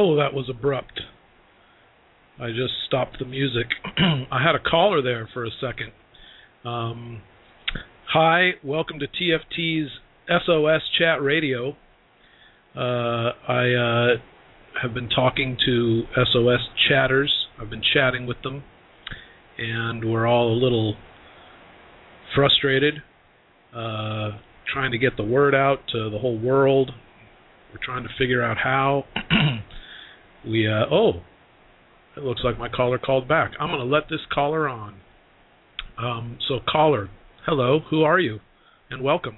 Oh, that was abrupt. I just stopped the music. I had a caller there for a second. Hi, welcome to TFT's SOS Chat Radio. I have been talking to SOS chatters. I've been chatting with them, and we're all a little frustrated, trying to get the word out to the whole world. We're trying to figure out how. It looks like my caller called back. I'm going to let this caller on. So caller, hello, who are you? And welcome.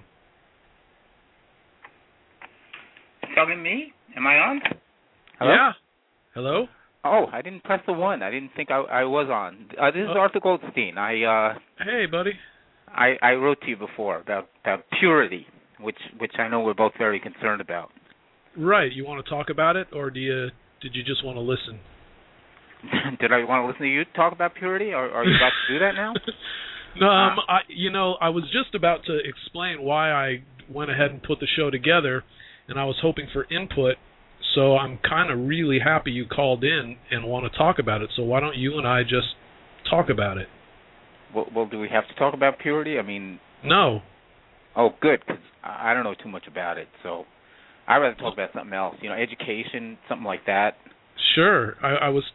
Talking to me? Am I on? Hello? Yeah. Hello? Oh, I didn't press the one. I didn't think I was on. This is Arthur Goldstein. Hey, buddy. I wrote to you before about purity, which I know we're both very concerned about. Right. You want to talk about it, or did you just want to listen? Did I want to listen to you talk about purity? Are you about to do that now? No, I was just about to explain why I went ahead and put the show together, and I was hoping for input. So I'm kind of really happy you called in and want to talk about it. So why don't you and I just talk about it? Well, do we have to talk about purity? I mean... No. Oh, good, because I don't know too much about it. So I'd rather talk about something else. Education, something like that. Sure. I was.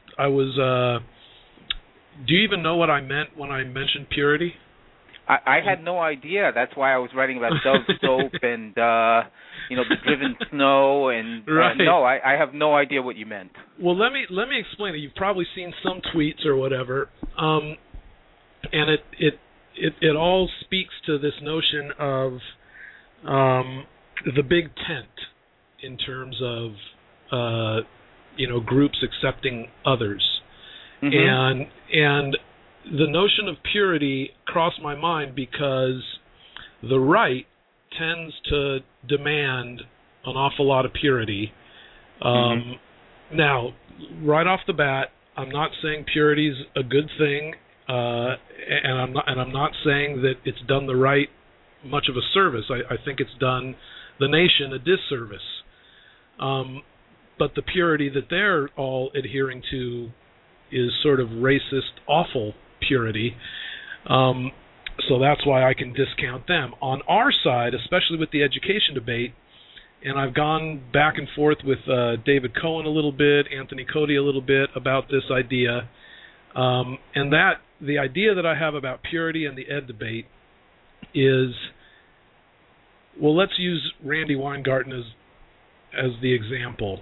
Do you even know what I meant when I mentioned purity? I had no idea. That's why I was writing about Dove soap and the driven snow and right. No, I have no idea what you meant. Well, let me explain it. You've probably seen some tweets or whatever, and it all speaks to this notion of the big tent in terms of groups accepting others. Mm-hmm. And the notion of purity crossed my mind because the right tends to demand an awful lot of purity. Now, right off the bat, I'm not saying purity is a good thing, and I'm not saying that it's done the right much of a service. I think it's done the nation a disservice. But the purity that they're all adhering to is sort of racist, awful purity. So that's why I can discount them. On our side, especially with the education debate, and I've gone back and forth with David Cohen a little bit, Anthony Cody a little bit about this idea, and that the idea that I have about purity and the ed debate is, well, let's use Randi Weingarten as the example.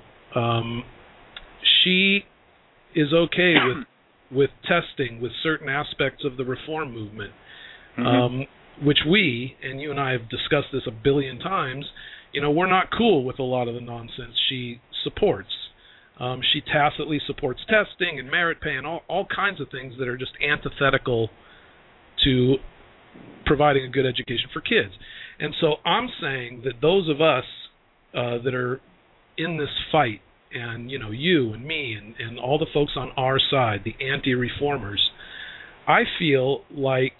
She is okay with testing with certain aspects of the reform movement, which we, and you and I have discussed this a billion times, we're not cool with a lot of the nonsense she supports. She tacitly supports testing and merit pay and all kinds of things that are just antithetical to providing a good education for kids. And so I'm saying that those of us that are in this fight, and you and me and all the folks on our side, the anti-reformers, I feel like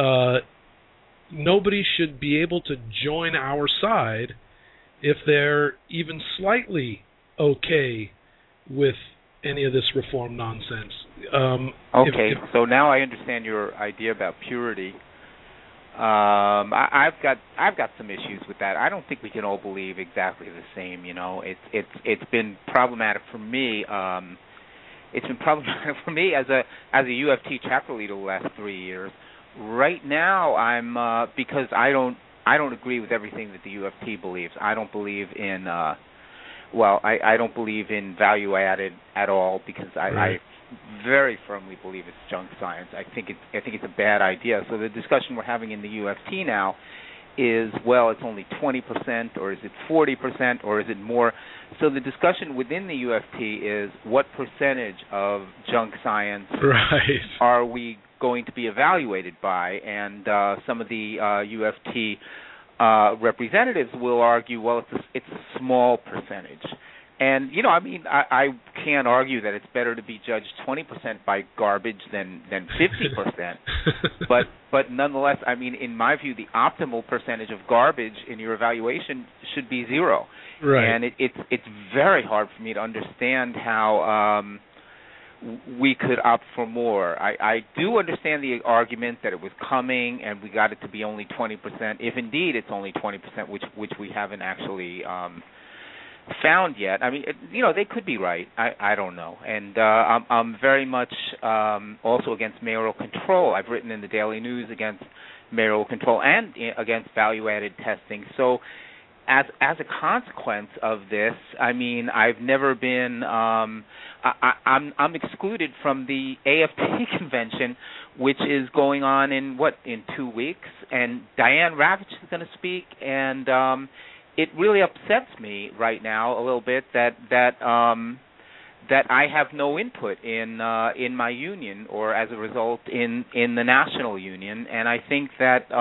nobody should be able to join our side if they're even slightly okay with any of this reform nonsense. So now I understand your idea about purity. I've got some issues with that. I don't think we can all believe exactly the same. It's been problematic for me. It's been problematic for me as a UFT chapter leader the last 3 years. Right now, I'm because I don't agree with everything that the UFT believes. I don't believe in I don't believe in value added at all because I very firmly believe it's junk science. I think it's a bad idea. So the discussion we're having in the UFT now is, well, it's only 20%, or is it 40%, or is it more? So the discussion within the UFT is what percentage of junk science are we going to be evaluated by? And some of the UFT representatives will argue, well, it's a small percentage. And, I can't argue that it's better to be judged 20% by garbage than 50%. but nonetheless, I mean, in my view, the optimal percentage of garbage in your evaluation should be 0. Right. And it's very hard for me to understand how we could opt for more. I do understand the argument that it was coming and we got it to be only 20%, if indeed it's only 20%, which we haven't actually found yet. I mean, they could be right. I don't know. And I'm very much also against mayoral control. I've written in the Daily News against mayoral control and against value-added testing. So as a consequence of this, I mean, I've never been I'm excluded from the AFT convention, which is going on in 2 weeks, and Diane Ravitch is going to speak, and it really upsets me right now a little bit that I have no input in my union, or as a result in the national union, and I think that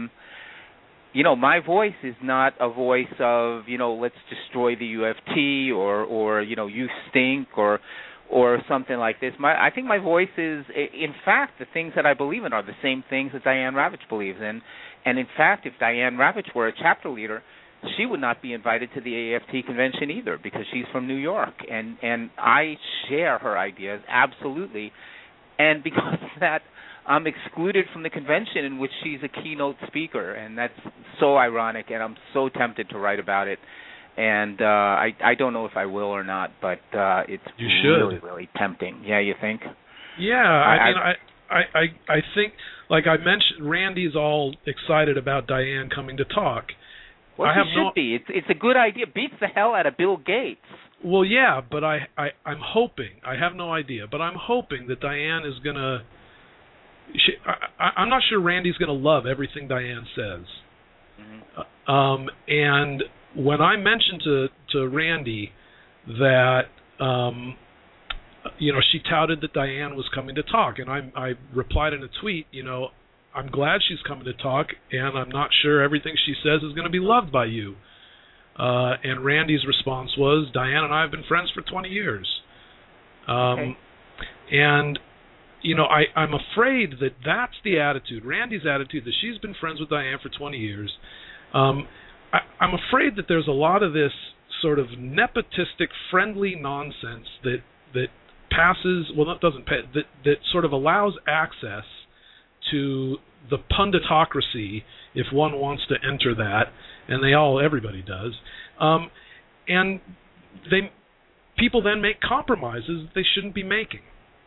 my voice is not a voice of, let's destroy the UFT or you stink or something like this. I think my voice is, in fact, the things that I believe in are the same things that Diane Ravitch believes in. And in fact, if Diane Ravitch were a chapter leader, she would not be invited to the AFT convention either, because she's from New York. And I share her ideas, absolutely. And because of that, I'm excluded from the convention in which she's a keynote speaker, and that's so ironic, and I'm so tempted to write about it. And I don't know if I will or not, but it's really, really tempting. Yeah, you think? Yeah, I think, like I mentioned, Randy's all excited about Diane coming to talk. Well, he should be. It's a good idea. Beats the hell out of Bill Gates. Well, yeah, but I'm hoping, I have no idea, but I'm hoping that Diane is going to, I'm not sure Randy's going to love everything Diane says. Mm-hmm. And when I mentioned to Randy that, she touted that Diane was coming to talk, and I replied in a tweet, I'm glad she's coming to talk, and I'm not sure everything she says is going to be loved by you. And Randy's response was, Diane and I have been friends for 20 years. Okay. And, I'm afraid that that's the attitude, Randy's attitude, that she's been friends with Diane for 20 years. I'm afraid that there's a lot of this sort of nepotistic, friendly nonsense that passes, well, that doesn't pay, that sort of allows access to the punditocracy, if one wants to enter that, and everybody does, and people then make compromises that they shouldn't be making.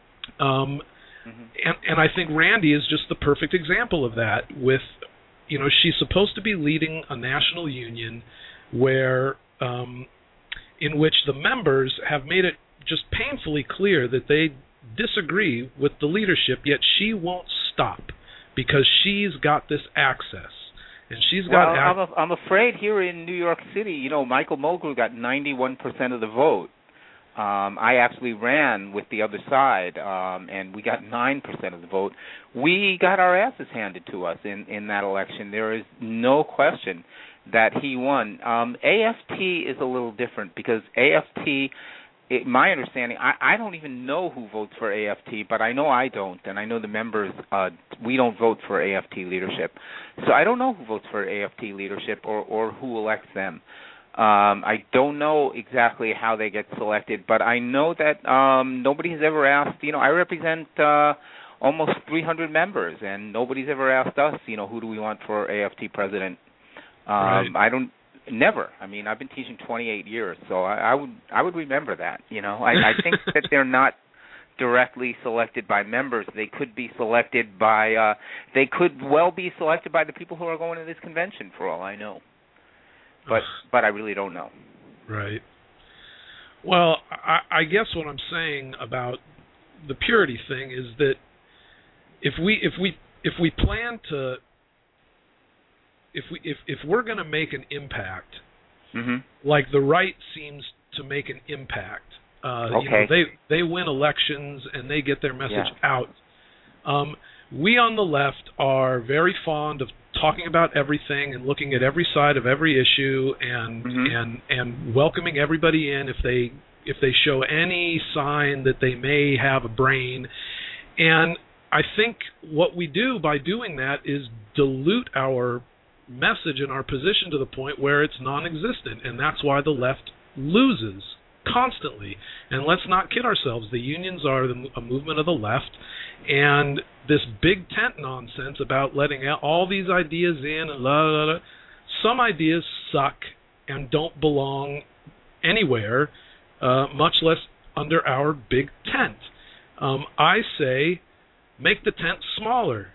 And I think Randy is just the perfect example of that. With, she's supposed to be leading a national union where, in which the members have made it just painfully clear that they disagree with the leadership, yet she won't stop because she's got this access. And she's got. I'm afraid here in New York City, Michael Mulgrew got 91% of the vote. I actually ran with the other side, and we got 9% of the vote. We got our asses handed to us in that election. There is no question that he won. AFT is a little different because AFT, my understanding, I don't even know who votes for AFT, but I know I don't, and I know the members, we don't vote for AFT leadership. So I don't know who votes for AFT leadership or who elects them. I don't know exactly how they get selected, but I know that nobody has ever asked, I represent almost 300 members, and nobody's ever asked us, who do we want for AFT president. Right. Never. I mean, I've been teaching 28 years, so I would remember that. I think that they're not directly selected by members. They could be selected by. They could well be selected by the people who are going to this convention, for all I know. But I really don't know. Right. Well, I guess what I'm saying about the purity thing is that if we plan to. If we're going to make an impact, like the right seems to make an impact, they win elections and they get their message out. We on the left are very fond of talking about everything and looking at every side of every issue and welcoming everybody in if they show any sign that they may have a brain. And I think what we do by doing that is dilute our message and our position to the point where it's non-existent, and that's why the left loses constantly. And let's not kid ourselves. The unions are a movement of the left, and this big tent nonsense about letting out all these ideas in and la la la. Some ideas suck and don't belong anywhere, much less under our big tent. I say, make the tent smaller.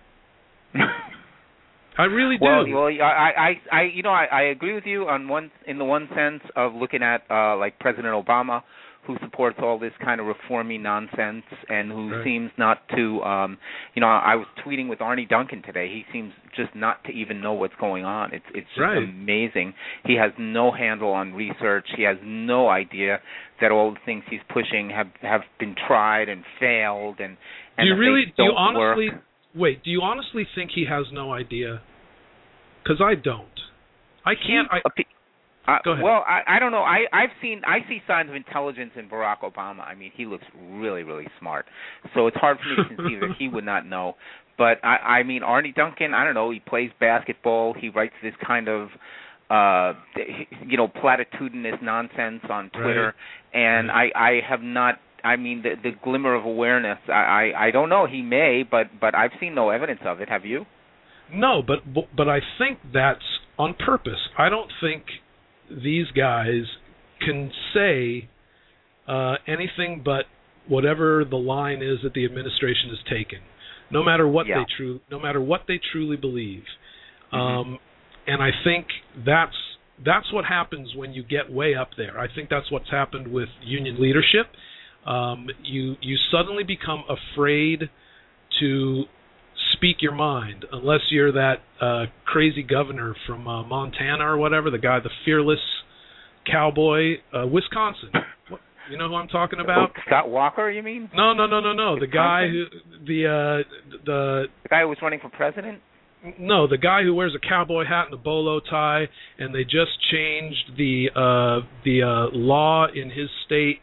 I really do. Well, I agree with you in the one sense of looking at like President Obama, who supports all this kind of reformy nonsense and who seems not to, I was tweeting with Arnie Duncan today. He seems just not to even know what's going on. It's just amazing. He has no handle on research. He has no idea that all the things he's pushing have been tried and failed and do you honestly think he has no idea? Because I don't. I can't. Go ahead. Well, I don't know. I see signs of intelligence in Barack Obama. I mean, he looks really, really smart. So it's hard for me to conceive that he would not know. But I mean, Arnie Duncan, I don't know. He plays basketball. He writes this kind of platitudinous nonsense on Twitter, and I have not. I mean, the glimmer of awareness. I don't know. He may, but I've seen no evidence of it. Have you? No, but I think that's on purpose. I don't think these guys can say anything but whatever the line is that the administration has taken, no matter what they truly believe. And I think that's what happens when you get way up there. I think that's what's happened with union leadership. You suddenly become afraid to speak your mind, unless you're that crazy governor from Montana or whatever, the guy, the fearless cowboy, Wisconsin. You know who I'm talking about? Scott Walker, you mean? No. The guy who the guy who was running for president. No, the guy who wears a cowboy hat and a bolo tie, and they just changed the law in his state.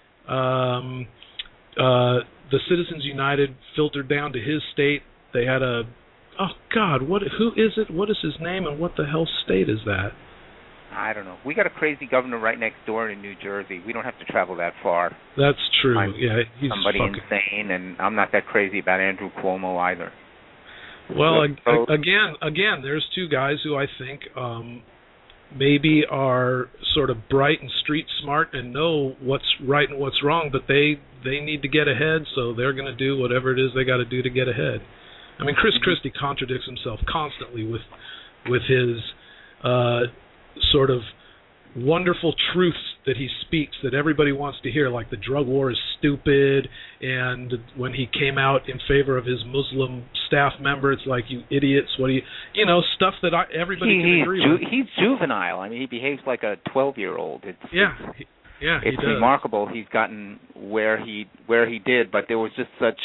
The Citizens United filtered down to his state. They had who is it? What is his name, and what the hell state is that? I don't know. We got a crazy governor right next door in New Jersey. We don't have to travel that far. That's true. He's somebody insane, and I'm not that crazy about Andrew Cuomo either. Well, again, there's two guys who I think maybe are sort of bright and street smart and know what's right and what's wrong, but they need to get ahead, so they're going to do whatever it is they got to do to get ahead. I mean, Chris Christie contradicts himself constantly with his sort of wonderful truths that he speaks that everybody wants to hear, like the drug war is stupid, and when he came out in favor of his Muslim staff member, it's like, you idiots, what do you know, stuff that everybody can agree with. He's juvenile. I mean, he behaves like a 12-year-old. It's remarkable he's gotten where he did, but there was just such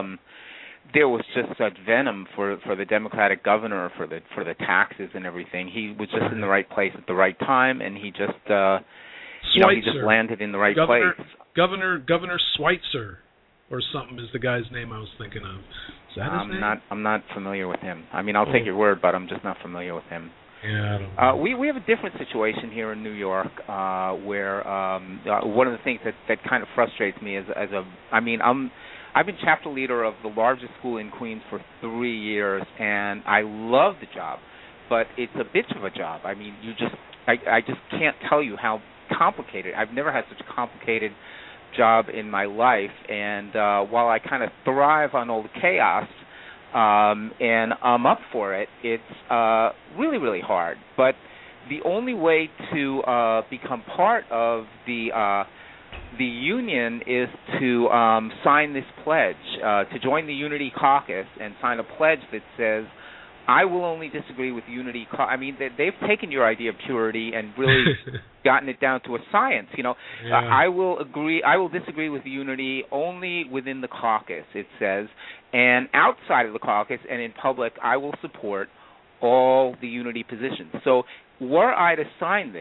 venom for the Democratic governor for the taxes and everything. He was just in the right place at the right time, and he just he just landed in the right place. Governor Schweitzer or something is the guy's name I was thinking of. Is that his name? I'm not familiar with him. I mean, I'll take your word, but I'm just not familiar with him. Yeah, I don't know. We have a different situation here in New York, where one of the things that kind of frustrates me I've been chapter leader of the largest school in Queens for 3 years, and I love the job, but it's a bitch of a job. I mean, I just can't tell you how complicated. I've never had such a complicated job in my life, and while I kind of thrive on all the chaos, and I'm up for it, it's really, really hard. But the only way to become part of the union is to sign this pledge, to join the Unity Caucus and sign a pledge that says, I will only disagree with Unity. I mean, they've taken your idea of purity and really gotten it down to a science. You know, I will disagree with Unity only within the caucus, it says, and outside of the caucus and in public, I will support all the Unity positions. So, were I to sign this,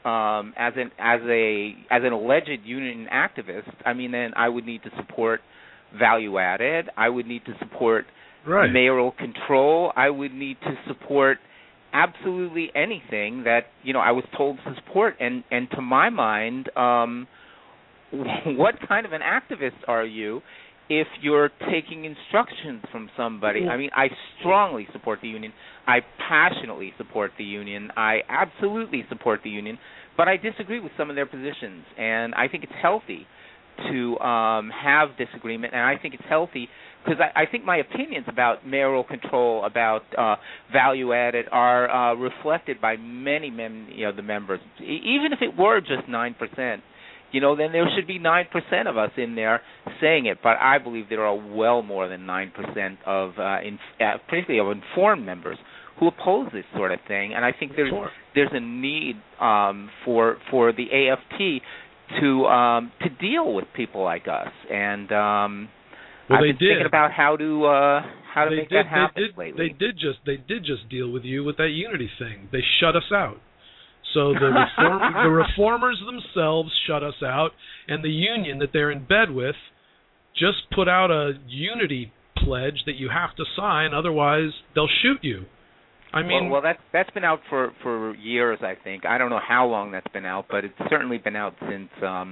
as an alleged union activist, I mean, then I would need to support value added. I would need to support mayoral control. I would need to support absolutely anything that I was told to support. And to my mind, what kind of an activist are you if you're taking instructions from somebody? I mean, I strongly support the union. I passionately support the union. I absolutely support the union, but I disagree with some of their positions, and I think it's healthy to have disagreement, and I think it's healthy because I think my opinions about mayoral control, about value added, are reflected by many the members. Even if it were just 9%, then there should be 9% of us in there saying it. But I believe there are well more than 9% of, particularly of informed members, who oppose this sort of thing. And I think there's a need for the AFT to deal with people like us. And I've been thinking about how to make that happen lately. They did just deal with you with that unity thing. They shut us out. So the reformers themselves shut us out, and the union that they're in bed with just put out a unity pledge that you have to sign, otherwise they'll shoot you. I mean, well, that's been out for years, I think. I don't know how long that's been out, but it's certainly been out since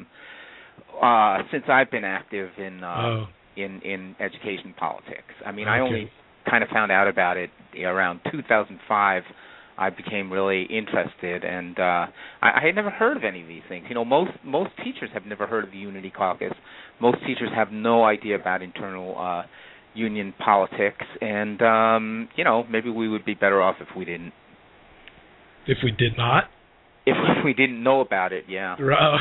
I've been active in education politics. I mean, I only kind of found out about it around 2005. I became really interested, and I had never heard of any of these things. Most teachers have never heard of the Unity Caucus. Most teachers have no idea about internal union politics, and maybe we would be better off if we didn't. If we did not? If we didn't know about it, yeah.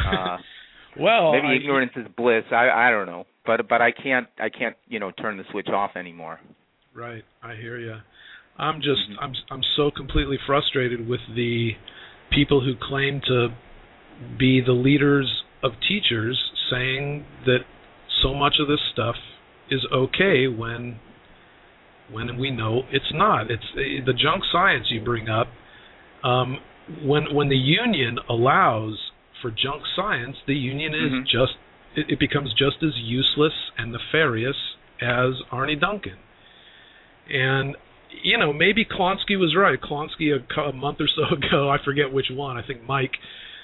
Well, maybe ignorance is bliss. I don't know, but I can't turn the switch off anymore. Right, I hear you. I'm so completely frustrated with the people who claim to be the leaders of teachers saying that so much of this stuff is okay when we know it's not. It's the junk science you bring up. When the union allows for junk science, the union is it becomes just as useless and nefarious as Arne Duncan. And maybe Klonsky was right. Klonsky a month or so ago, I forget which one, I think Mike,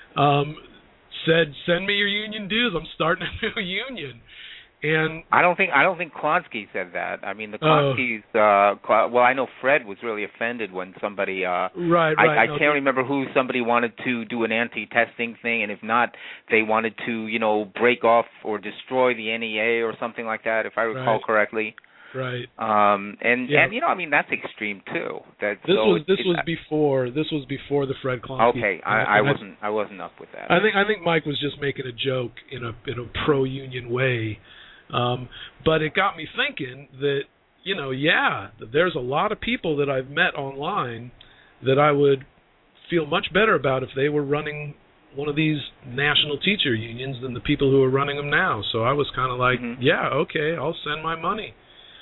said, "Send me your union dues. I'm starting a new union." And I don't think Klonsky said that. I mean, the Klonskys. Well, I know Fred was really offended when somebody. Right. I can't remember who somebody wanted to do an anti-testing thing, and if not, they wanted to, break off or destroy the NEA or something like that, if I recall correctly. Right. And I mean, that's extreme too. This was before the Fred Klonsky. Okay, I wasn't up with that. I think Mike was just making a joke in a pro-union way. But it got me thinking that, there's a lot of people that I've met online that I would feel much better about if they were running one of these national teacher unions than the people who are running them now. So I was kind of like, yeah, okay, I'll send my money.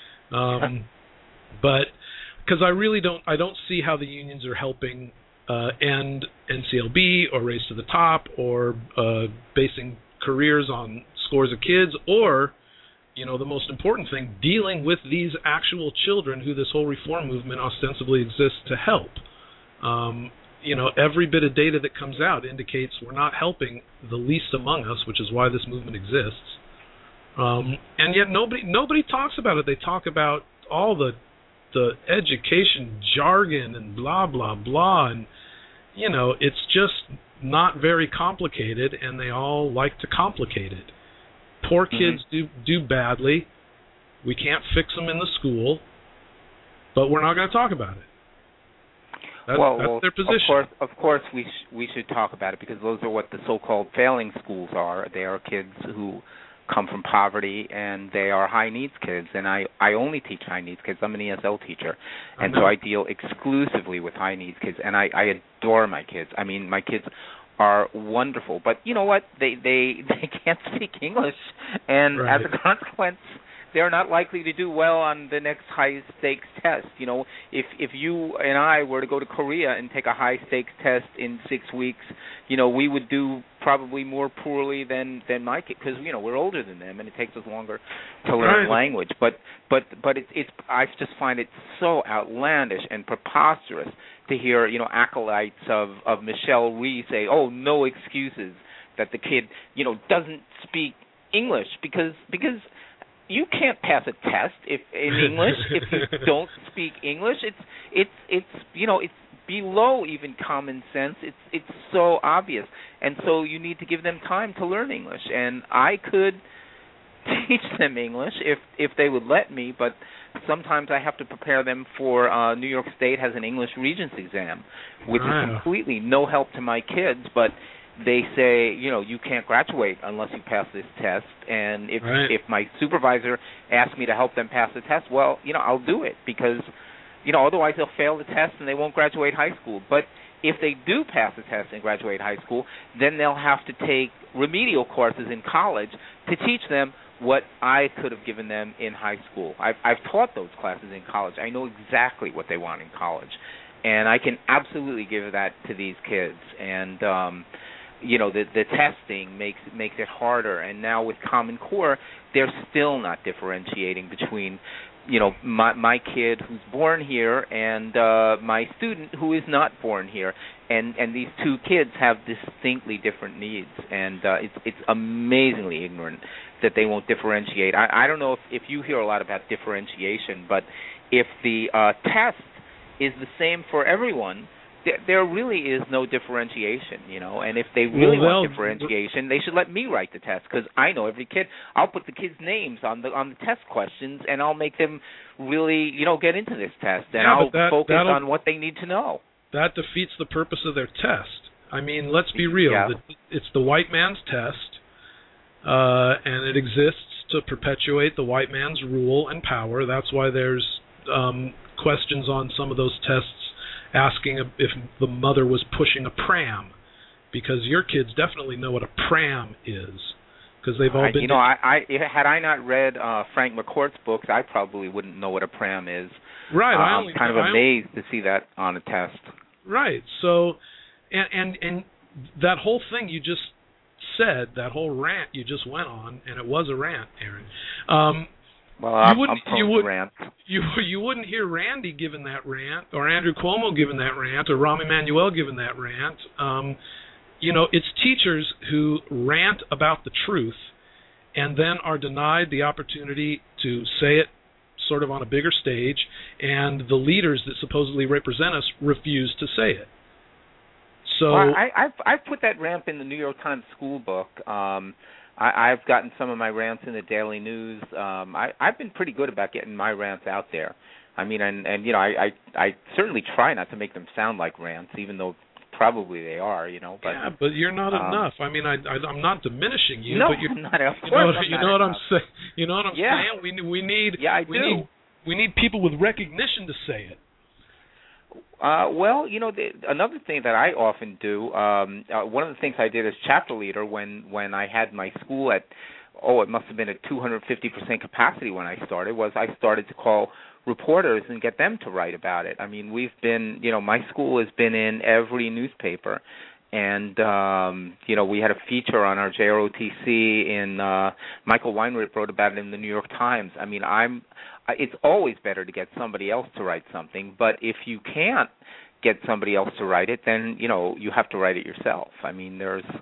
But because I don't see how the unions are helping end NCLB or Race to the Top or basing careers on scores of kids or, the most important thing, dealing with these actual children who this whole reform movement ostensibly exists to help. Every bit of data that comes out indicates we're not helping the least among us, which is why this movement exists. And yet nobody talks about it. They talk about all the education jargon and blah, blah, blah. And, it's just not very complicated, and they all like to complicate it. Poor kids do badly. We can't fix them in the school, but we're not going to talk about it. That's their position. Of course, we should talk about it because those are what the so-called failing schools are. They are kids who come from poverty, and they are high-needs kids. And I only teach high-needs kids. I'm an ESL teacher, and so I deal exclusively with high-needs kids, and I adore my kids. I mean, my kids are wonderful, but you know what? They can't speak English, and as a consequence, they're not likely to do well on the next high stakes test. If you and I were to go to Korea and take a high stakes test in 6 weeks, we would do probably more poorly than my kid, because we're older than them and it takes us longer to learn language. But it's I just find it so outlandish and preposterous to hear acolytes of Michelle Rhee say, "Oh, no excuses," that the kid doesn't speak English because you can't pass a test in English if you don't speak English. It's below even common sense. It's so obvious, and so you need to give them time to learn English. And I could teach them English if they would let me, but sometimes I have to prepare them for New York State has an English Regents exam, which is completely no help to my kids, but they say, you can't graduate unless you pass this test. And if my supervisor asks me to help them pass the test, well, I'll do it, because, otherwise they'll fail the test and they won't graduate high school. But if they do pass the test and graduate high school, then they'll have to take remedial courses in college to teach them what I could have given them in high school. I've taught those classes in college. I know exactly what they want in college, and I can absolutely give that to these kids. And the testing makes it harder. And now with Common Core, they're still not differentiating between my kid who's born here and my student who is not born here, and these two kids have distinctly different needs, and it's amazingly ignorant that they won't differentiate. I don't know if you hear a lot about differentiation, but if the test is the same for everyone, there really is no differentiation, and if they really want differentiation, they should let me write the test, because I know every kid. I'll put the kids' names on the test questions, and I'll make them really, get into this test, and I'll focus on what they need to know. That defeats the purpose of their test. I mean, let's be real. Yeah. It's the white man's test, and it exists to perpetuate the white man's rule and power. That's why there's questions on some of those tests asking if the mother was pushing a pram, because your kids definitely know what a pram is, because they've all been. Had I not read Frank McCourt's books, I probably wouldn't know what a pram is. Right. I'm kind of amazed to see that on a test. Right. So, and that whole thing you just said, that whole rant you just went on, and it was a rant, Aaron. Well, I'm prone to rant. You wouldn't hear Randy giving that rant, or Andrew Cuomo giving that rant, or Rahm Emanuel giving that rant. It's teachers who rant about the truth and then are denied the opportunity to say it sort of on a bigger stage, and the leaders that supposedly represent us refuse to say it. So I've put that rant in the New York Times school book. I've gotten some of my rants in the Daily News. I've been pretty good about getting my rants out there. I mean, and I certainly try not to make them sound like rants, even though probably they are, But, yeah, but you're not enough. I mean, I'm not diminishing you. No, but you're, I'm not. Of you course, know what I'm saying. You know what I'm saying? We need. Yeah, I do. We need people with recognition to say it. Well, another thing that I often do, one of the things I did as chapter leader when I had my school at, it must have been at 250% capacity when I started, was I started to call reporters and get them to write about it. I mean, we've been, my school has been in every newspaper. And, we had a feature on our JROTC in, Michael Weinrib wrote about it in the New York Times. I mean, it's always better to get somebody else to write something, but if you can't get somebody else to write it, then, you have to write it yourself. I mean,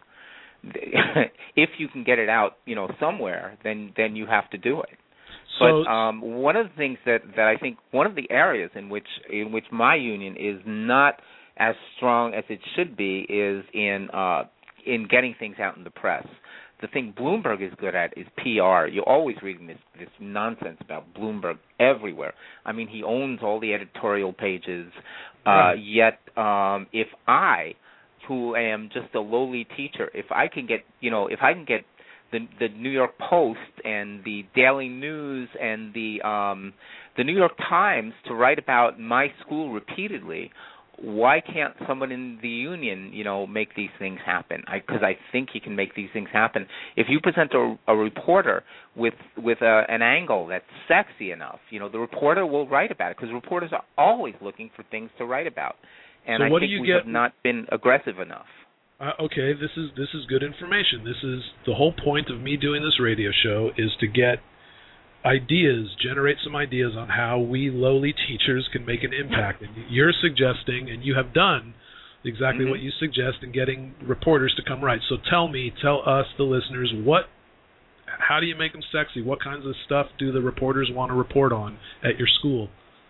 if you can get it out, somewhere, then you have to do it. So, but one of the things that I think, one of the areas in which my union is not as strong as it should be is in getting things out in the press. The thing Bloomberg is good at is PR. You're always reading this nonsense about Bloomberg everywhere. I mean, he owns all the editorial pages. Right. Yet, if I, who am just a lowly teacher, if I can get the New York Post and the Daily News and the New York Times to write about my school repeatedly, why can't someone in the union, make these things happen? Because I think he can make these things happen. If you present a reporter with an angle that's sexy enough, the reporter will write about it, because reporters are always looking for things to write about. And so I think we have not been aggressive enough. Okay, this is good information. This is the whole point of me doing this radio show, is to get ideas, generate some ideas on how we lowly teachers can make an impact. And you're suggesting, and you have done exactly what you suggest in getting reporters to come write. So tell us, the listeners, how do you make them sexy? What kinds of stuff do the reporters want to report on at your school?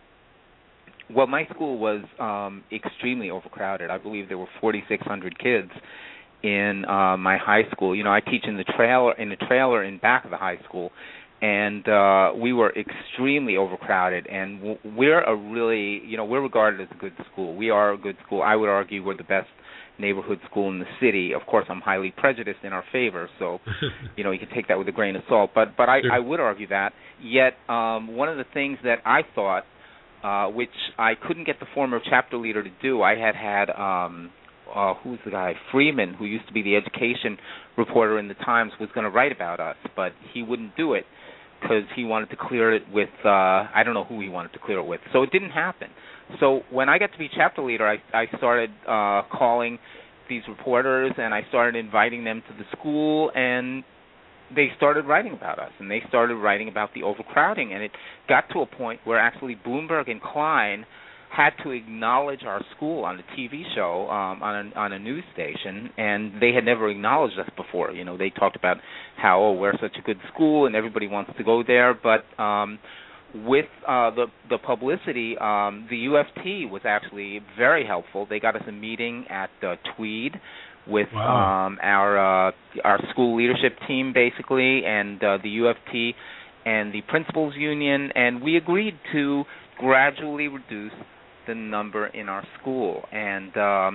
Well, my school was extremely overcrowded. I believe there were 4,600 kids in my high school. I teach in the trailer in back of the high school, and we were extremely overcrowded. And we're we're regarded as a good school. We are a good school. I would argue we're the best neighborhood school in the city. Of course, I'm highly prejudiced in our favor, so you can take that with a grain of salt. But I would argue that. Yet one of the things that I thought, which I couldn't get the former chapter leader to do, I had who's the guy, Freeman, who used to be the education reporter in the Times, was going to write about us, but he wouldn't do it because he wanted to clear it with, I don't know who he wanted to clear it with. So it didn't happen. So when I got to be chapter leader, I started calling these reporters, and I started inviting them to the school, and they started writing about us, and they started writing about the overcrowding, and it got to a point where actually Bloomberg and Klein had to acknowledge our school on a TV show, on a news station, and they had never acknowledged us before. They talked about how, we're such a good school and everybody wants to go there, but with the publicity, the UFT was actually very helpful. They got us a meeting at Tweed with our school leadership team, basically, and the UFT and the principals union, and we agreed to gradually reduce the number in our school. And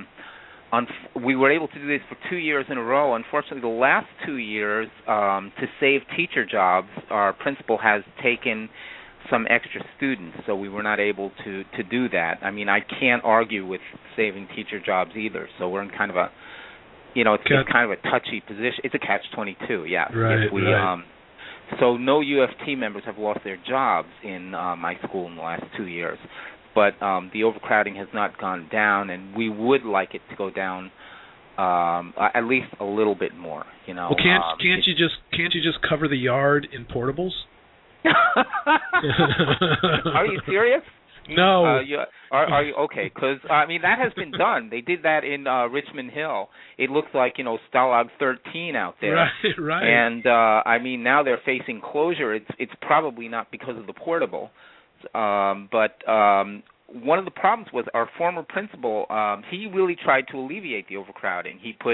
we were able to do this for 2 years in a row. Unfortunately, the last 2 years, to save teacher jobs, our principal has taken some extra students, so we were not able to do that. I mean, I can't argue with saving teacher jobs either, so we're in kind of a, it's kind of a touchy position. It's a catch-22, yes. Right. So no UFT members have lost their jobs in my school in the last 2 years, but the overcrowding has not gone down, and we would like it to go down at least a little bit more. Well, can't you just cover the yard in portables? Are you serious? No. Are you okay? Because that has been done. They did that in Richmond Hill. It looks like Stalag 13 out there. Right. And now they're facing closure. It's probably not because of the portable, but one of the problems was our former principal. He really tried to alleviate the overcrowding. He put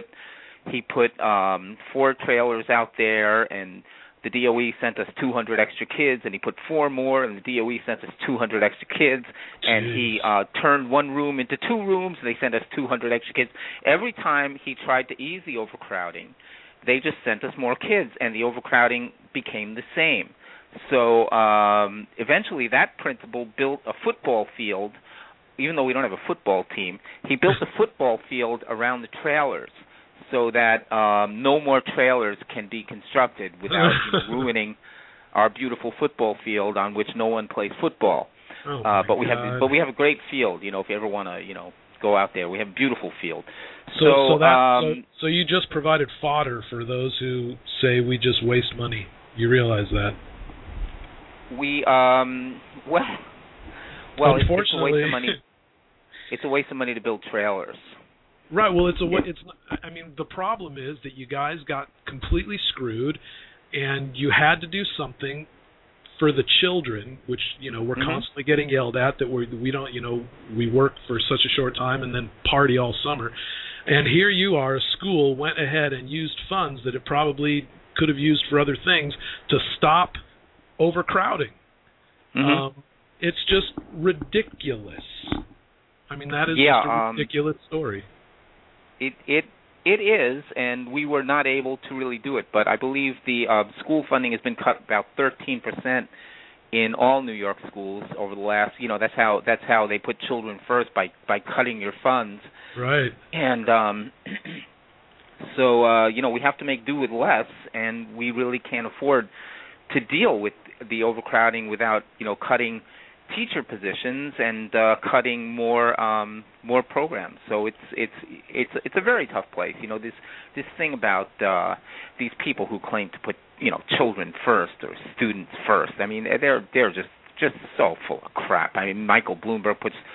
4 trailers out there, and the DOE sent us 200 extra kids, and he put 4 more, and the DOE sent us 200 extra kids, and he turned one room into 2 rooms, and they sent us 200 extra kids. Every time he tried to ease the overcrowding, they just sent us more kids, and the overcrowding became the same. So eventually that principal built a football field, even though we don't have a football team. He built a football field around the trailers, so that no more trailers can be constructed without ruining our beautiful football field on which no one plays football. But we have a great field. If you ever want to go out there, we have a beautiful field. So you just provided fodder for those who say we just waste money. You realize that? We unfortunately, it's a waste of money. It's a waste of money to build trailers. Right. Well, the problem is that you guys got completely screwed, and you had to do something for the children, which we're constantly getting yelled at that we don't we work for such a short time and then party all summer, and here you are, a school went ahead and used funds that it probably could have used for other things to stop overcrowding. It's just ridiculous. That is just a ridiculous story. It is, and we were not able to really do it. But I believe the school funding has been cut about 13% in all New York schools over the last, that's how they put children first by cutting your funds. Right. And so we have to make do with less, and we really can't afford to deal with the overcrowding without, cutting teacher positions and cutting more programs. So it's a very tough place. This thing about these people who claim to put children first or students first. I mean, they're just so full of crap. I mean, Michael Bloomberg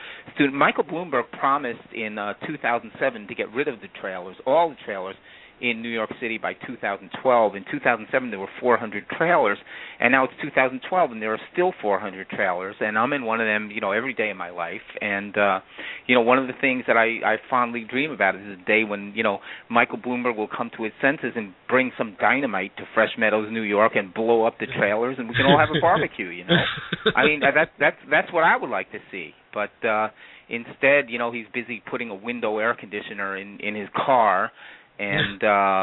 promised in 2007 to get rid of the trailers, all the trailers in New York City by 2012. In 2007, there were 400 trailers, and now it's 2012, and there are still 400 trailers, and I'm in one of them, every day of my life. And, one of the things that I fondly dream about is the day when, Michael Bloomberg will come to his senses and bring some dynamite to Fresh Meadows, New York, and blow up the trailers, and we can all have a barbecue, I mean, that's what I would like to see. But instead, he's busy putting a window air conditioner in his car, and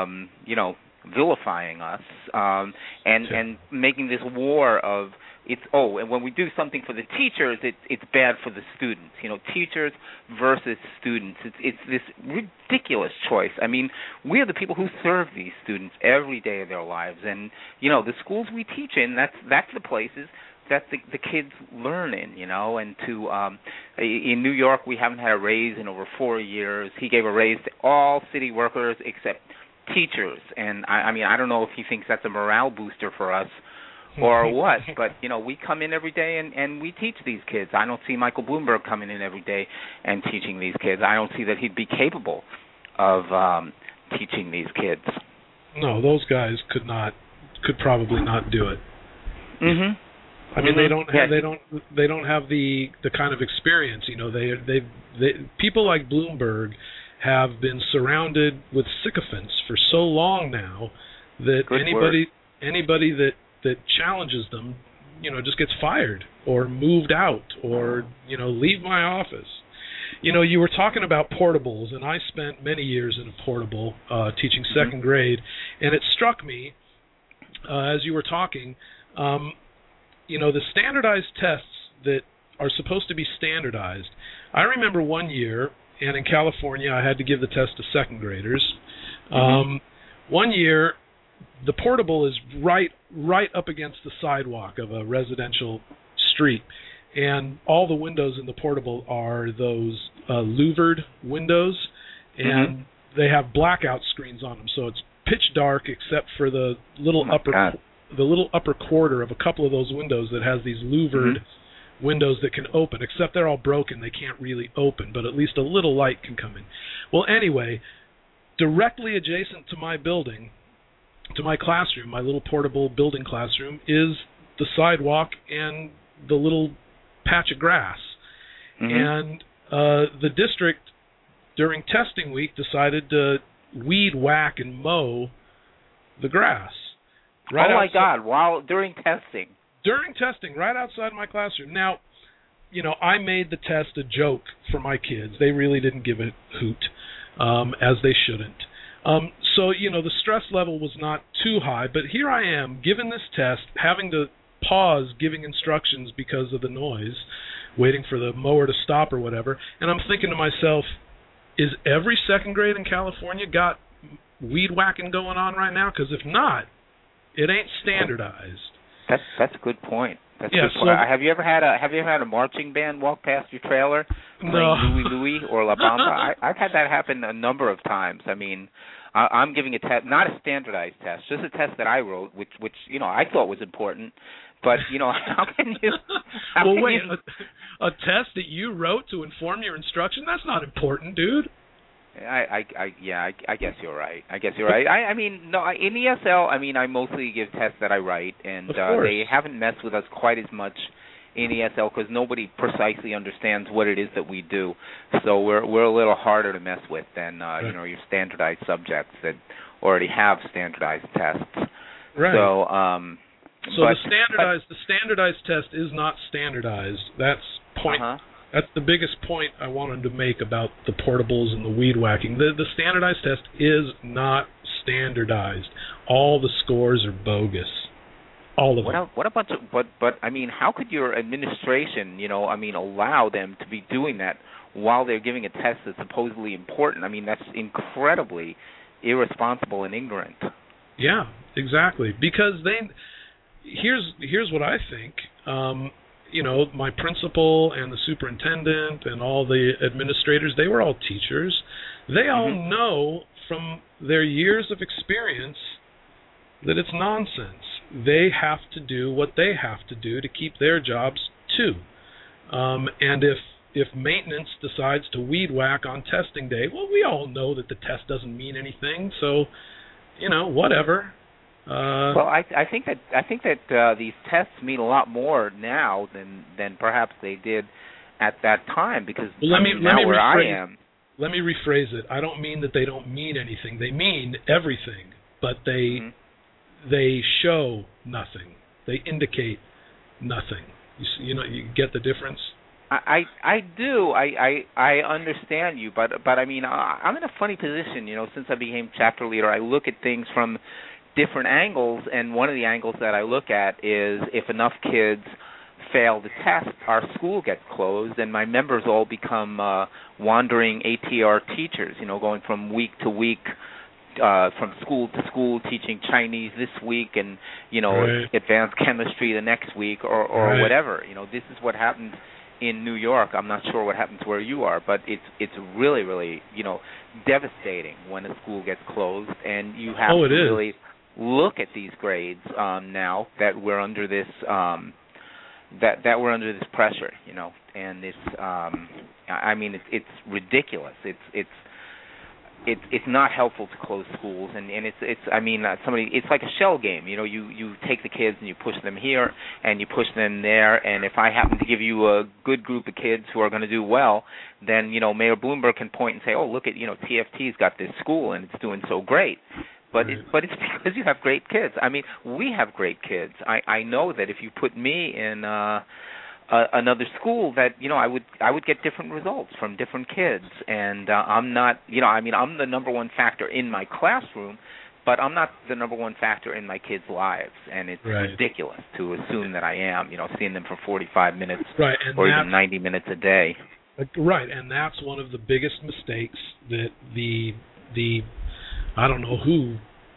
vilifying us, and making this war of and when we do something for the teachers, it's bad for the students. Teachers versus students. It's this ridiculous choice. I mean, we are the people who serve these students every day of their lives, and the schools we teach in, that's the places that the kids learn in, and in New York we haven't had a raise in over 4 years. He gave a raise to all city workers except teachers, and I don't know if he thinks that's a morale booster for us or what, but we come in every day and we teach these kids. I don't see Michael Bloomberg coming in every day and teaching these kids. I don't see that he'd be capable of teaching these kids. No, those guys could probably not do it. Mhm. I mean, they don't have the kind of experience. They people like Bloomberg have been surrounded with sycophants for so long now that anybody that challenges them, just gets fired or moved out or leave my office. You were talking about portables, and I spent many years in a portable teaching second grade, and it struck me as you were talking. The standardized tests that are supposed to be standardized. I remember one year, and in California I had to give the test to second graders. One year, the portable is right up against the sidewalk of a residential street, and all the windows in the portable are those louvered windows, and they have blackout screens on them, so it's pitch dark except for the little upper quarter of a couple of those windows that has these louvered windows that can open, except they're all broken. They can't really open, but at least a little light can come in. Well, anyway, directly adjacent to my building, to my classroom, my little portable building classroom, is the sidewalk and the little patch of grass. And the district, during testing week, decided to weed whack and mow the grass. Right God! During testing. During testing, right outside my classroom. Now, I made the test a joke for my kids. They really didn't give a hoot, as they shouldn't. So, the stress level was not too high, but here I am, given this test, having to pause giving instructions because of the noise, waiting for the mower to stop or whatever, and I'm thinking to myself, is every second grade in California got weed whacking going on right now? Because if not, it ain't standardized. That's a good point. Have you ever had a marching band walk past your trailer playing Louie or La Bamba? I've had that happen a number of times. I mean, I'm giving a test, not a standardized test, just a test that I wrote, which I thought was important. But how can you? A test that you wrote to inform your instruction? That's not important, dude. I guess you're right. I mean, no, in ESL, I mostly give tests that I write, and they haven't messed with us quite as much in ESL because nobody precisely understands what it is that we do. So we're a little harder to mess with than your standardized subjects that already have standardized tests. Right. So the standardized test is not standardized. That's point. That's the biggest point I wanted to make about the portables and the weed whacking. The standardized test is not standardized. All the scores are bogus. All of them. What a bunch of but I mean, how could your administration, allow them to be doing that while they're giving a test that's supposedly important? I mean, that's incredibly irresponsible and ignorant. Yeah, exactly. Because here's what I think. My principal and the superintendent and all the administrators, they were all teachers. They all know from their years of experience that it's nonsense. They have to do what they have to do to keep their jobs too. And if maintenance decides to weed whack on testing day, well, we all know that the test doesn't mean anything. So, whatever. Well, I think that these tests mean a lot more now than perhaps they did at that time, because let me rephrase it. I don't mean that they don't mean anything. They mean everything, but they show nothing. They indicate nothing. You get the difference? I do. I understand you, but I mean, I'm in a funny position. Since I became chapter leader, I look at things from different angles, and one of the angles that I look at is if enough kids fail the test, our school gets closed, and my members all become wandering ATR teachers, going from week to week, from school to school, teaching Chinese this week and, right. advanced chemistry the next week or right. whatever. This is what happens in New York. I'm not sure what happens where you are, but it's really, really, devastating when a school gets closed, and you have to really look at these grades now that we're under this that we're under this pressure, and it's I mean it's ridiculous. It's not helpful to close schools, and it's I mean it's like a shell game. You take the kids and you push them here and you push them there, and if I happen to give you a good group of kids who are going to do well, then Mayor Bloomberg can point and say, oh, look at TFT's got this school and it's doing so great. But it's because you have great kids. I mean, we have great kids. I know that if you put me in another school, that I would get different results from different kids. And I'm not, I'm the number one factor in my classroom, but I'm not the number one factor in my kids' lives. And it's ridiculous to assume that I am. Seeing them for 45 minutes or even 90 minutes a day. Right, and that's one of the biggest mistakes that the I don't know who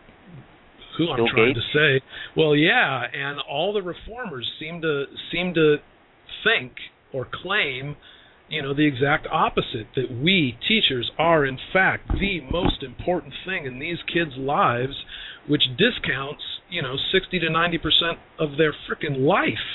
I'm Bill trying Gates? to say. Well, yeah, and all the reformers seem to think or claim, the exact opposite, that we teachers are in fact the most important thing in these kids' lives, which discounts, 60 to 90% of their frickin' life.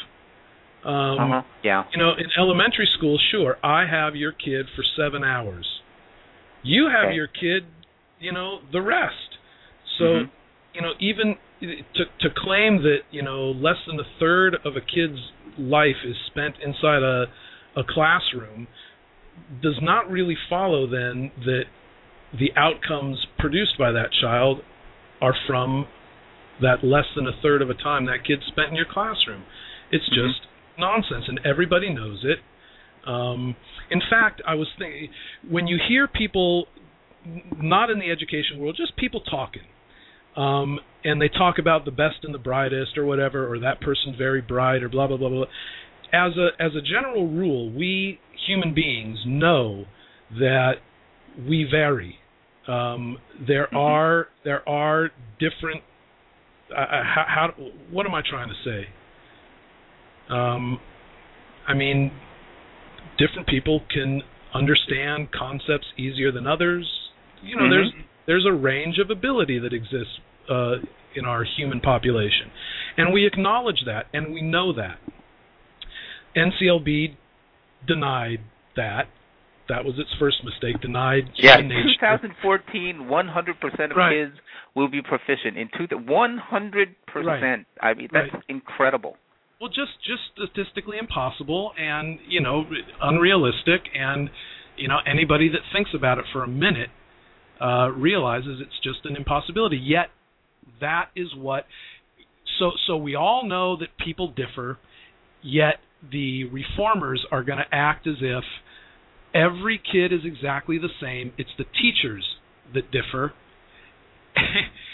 Yeah. In elementary school, sure, I have your kid for 7 hours. You have your kid, the rest. So, even to claim that, less than a third of a kid's life is spent inside a classroom does not really follow then that the outcomes produced by that child are from that less than a third of a time that kid spent in your classroom. It's just nonsense, and everybody knows it. In fact, I was thinking, when you hear people, not in the education world, just people talking, and they talk about the best and the brightest or whatever, or that person's very bright or blah, blah, blah, blah. As a general rule, we human beings know that we vary. There are different. What am I trying to say? I mean, different people can understand concepts easier than others. There's a range of ability that exists in our human population, and we acknowledge that, and we know that. NCLB denied that. That was its first mistake. Denied. Yeah, in 2014, 100% of kids will be proficient. In 100%. I mean, that's incredible. Well, just statistically impossible, and unrealistic, and anybody that thinks about it for a minute realizes it's just an impossibility. Yet that is what. So we all know that people differ. Yet the reformers are going to act as if every kid is exactly the same. It's the teachers that differ.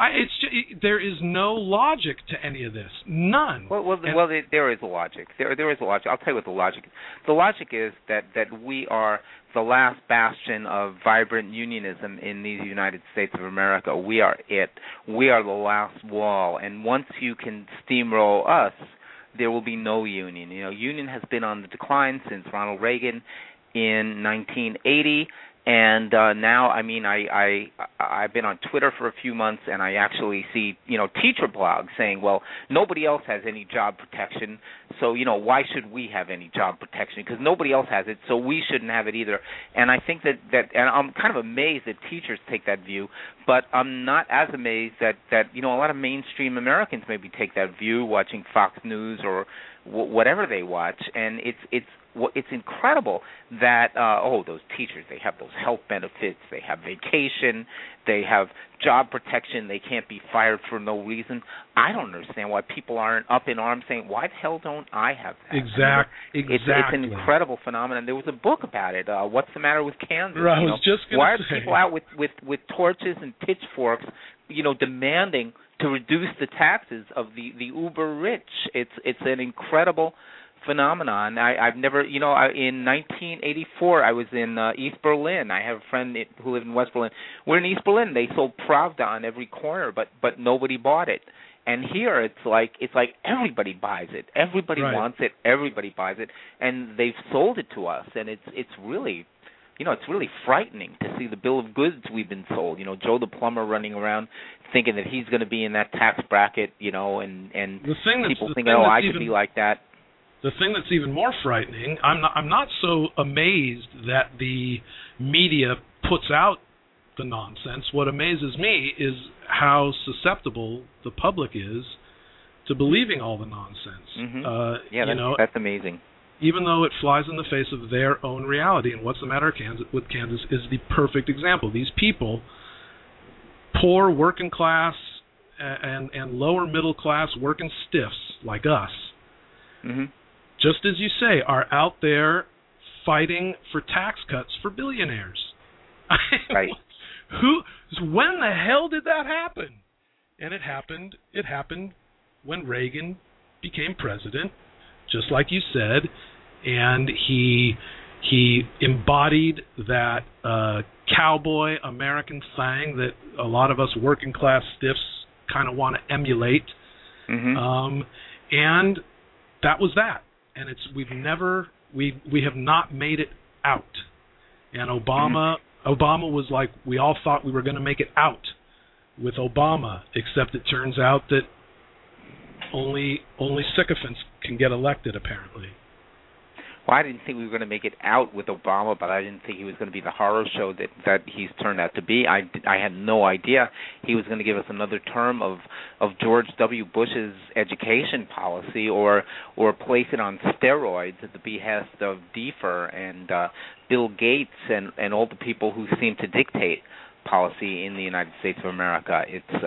There is no logic to any of this. None. There is a logic. There is a logic. I'll tell you what the logic is. The logic is that we are the last bastion of vibrant unionism in the United States of America. We are it. We are the last wall. And once you can steamroll us, there will be no union. Union has been on the decline since Ronald Reagan in 1980. And now, I've been on Twitter for a few months, and I actually see, teacher blogs saying, well, nobody else has any job protection, so, why should we have any job protection? Because nobody else has it, so we shouldn't have it either. And I think that and I'm kind of amazed that teachers take that view, but I'm not as amazed that a lot of mainstream Americans maybe take that view, watching Fox News or whatever they watch, and it's incredible that those teachers, they have those health benefits, they have vacation, they have job protection, they can't be fired for no reason. I don't understand why people aren't up in arms saying, why the hell don't I have that? Exactly. It's an incredible phenomenon. There was a book about it. What's the matter with Kansas? I was just going to say. Why are people out with torches and pitchforks, demanding to reduce the taxes of the uber rich? It's an incredible phenomenon. I've never, in 1984, I was in East Berlin. I have a friend who lived in West Berlin. We're in East Berlin. They sold Pravda on every corner, but nobody bought it. And here it's like everybody buys it. Everybody wants it. Everybody buys it, and they've sold it to us. And it's really, it's really frightening to see the bill of goods we've been sold. Joe the plumber running around thinking that he's going to be in that tax bracket. And people thinking, I could be like that. The thing that's even more frightening, I'm not so amazed that the media puts out the nonsense. What amazes me is how susceptible the public is to believing all the nonsense. Mm-hmm. That's amazing. Even though it flies in the face of their own reality. And What's the Matter with Kansas is the perfect example. These people, poor working class and lower middle class working stiffs like us, mm-hmm. just as you say, are out there fighting for tax cuts for billionaires. Right. When the hell did that happen? And it happened when Reagan became president, just like you said, and he embodied that cowboy American thing that a lot of us working class stiffs kind of want to emulate. Mm-hmm. And that was that. And we have not made it out. And Obama was like, we all thought we were going to make it out with Obama, except it turns out that only sycophants can get elected, apparently. Well, I didn't think we were going to make it out with Obama, but I didn't think he was going to be the horror show that he's turned out to be. I had no idea he was going to give us another term of George W. Bush's education policy, or place it on steroids at the behest of Defer and Bill Gates and all the people who seem to dictate policy in the United States of America.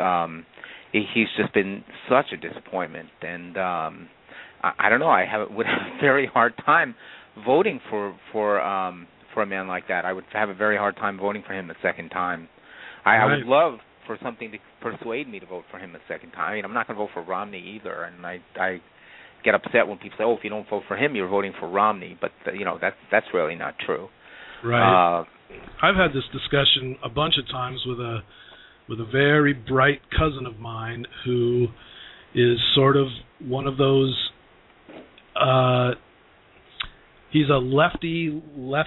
He's just been such a disappointment, and I don't know. Would have a very hard time voting for a man like that. I would have a very hard time voting for him a second time. I would love for something to persuade me to vote for him a second time. I mean, I'm not going to vote for Romney either, and I get upset when people say, "Oh, if you don't vote for him, you're voting for Romney." But that's really not true. Right. I've had this discussion a bunch of times with a very bright cousin of mine who is sort of one of those. He's a lefty,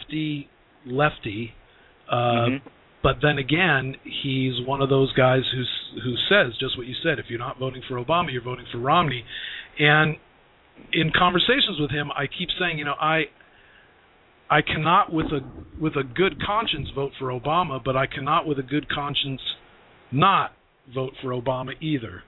mm-hmm. but then again, he's one of those guys who says just what you said. If you're not voting for Obama, you're voting for Romney. And in conversations with him, I keep saying, I cannot with a good conscience vote for Obama, but I cannot with a good conscience not vote for Obama either.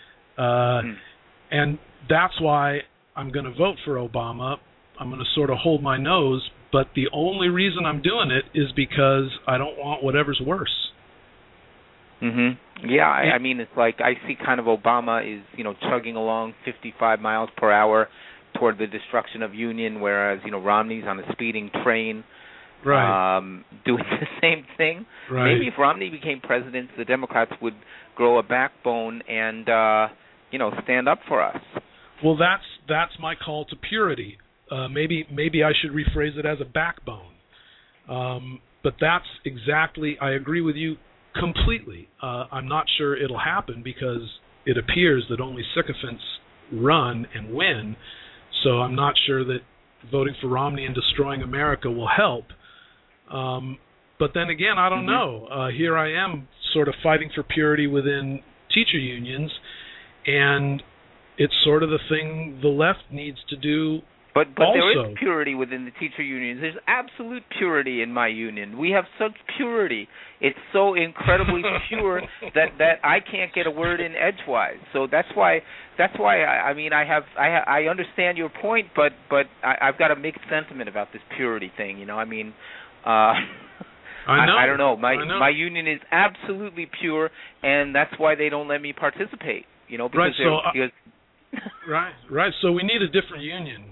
And that's why I'm going to vote for Obama. I'm going to sort of hold my nose, but the only reason I'm doing it is because I don't want whatever's worse. Mm-hmm. Yeah, I mean, it's like I see kind of Obama is, chugging along 55 miles per hour toward the destruction of Union, whereas, Romney's on a speeding train right. doing the same thing. Right. Maybe if Romney became president, the Democrats would grow a backbone and stand up for us. Well, that's my call to purity. Maybe I should rephrase it as a backbone. But that's exactly, I agree with you completely. I'm not sure it'll happen because it appears that only sycophants run and win. So I'm not sure that voting for Romney and destroying America will help. But then again, I don't know. Here I am sort of fighting for purity within teacher unions, and it's sort of the thing the left needs to do. But also, there is purity within the teacher unions. There's absolute purity in my union. We have such purity. It's so incredibly pure that I can't get a word in edgewise. So that's why I understand your point, but I've got a mixed sentiment about this purity thing. I don't know. My union is absolutely pure, and that's why they don't let me participate. Because right. So we need a different union.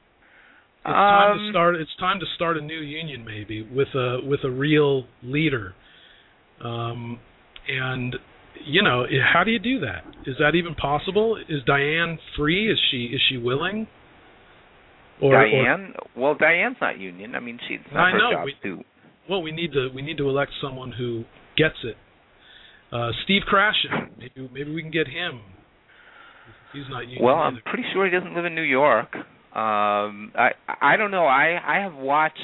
It's time to start a new union, maybe with a real leader. And how do you do that? Is that even possible? Is Diane free? Is she willing? Diane? Well, Diane's not union. I mean, she's not her job too. Well, we need to elect someone who gets it. Steve Krashen. Maybe we can get him. He's not union. Well, either. I'm pretty sure he doesn't live in New York. I don't know. I've watched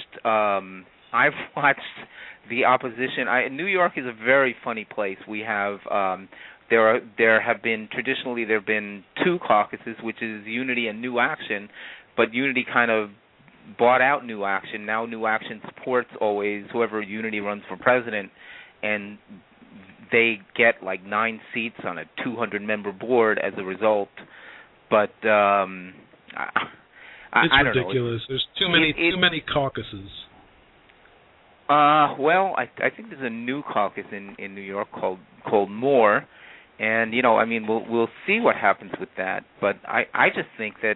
the opposition. New York is a very funny place. We have there have been two caucuses, which is Unity and New Action, but Unity kind of bought out New Action. Now New Action supports always whoever Unity runs for president, and they get like 9 seats on a 200-member board as a result. But it's I don't ridiculous. know. There's too many caucuses. Well, I think there's a new caucus in New York called More, and we'll see what happens with that. But I just think that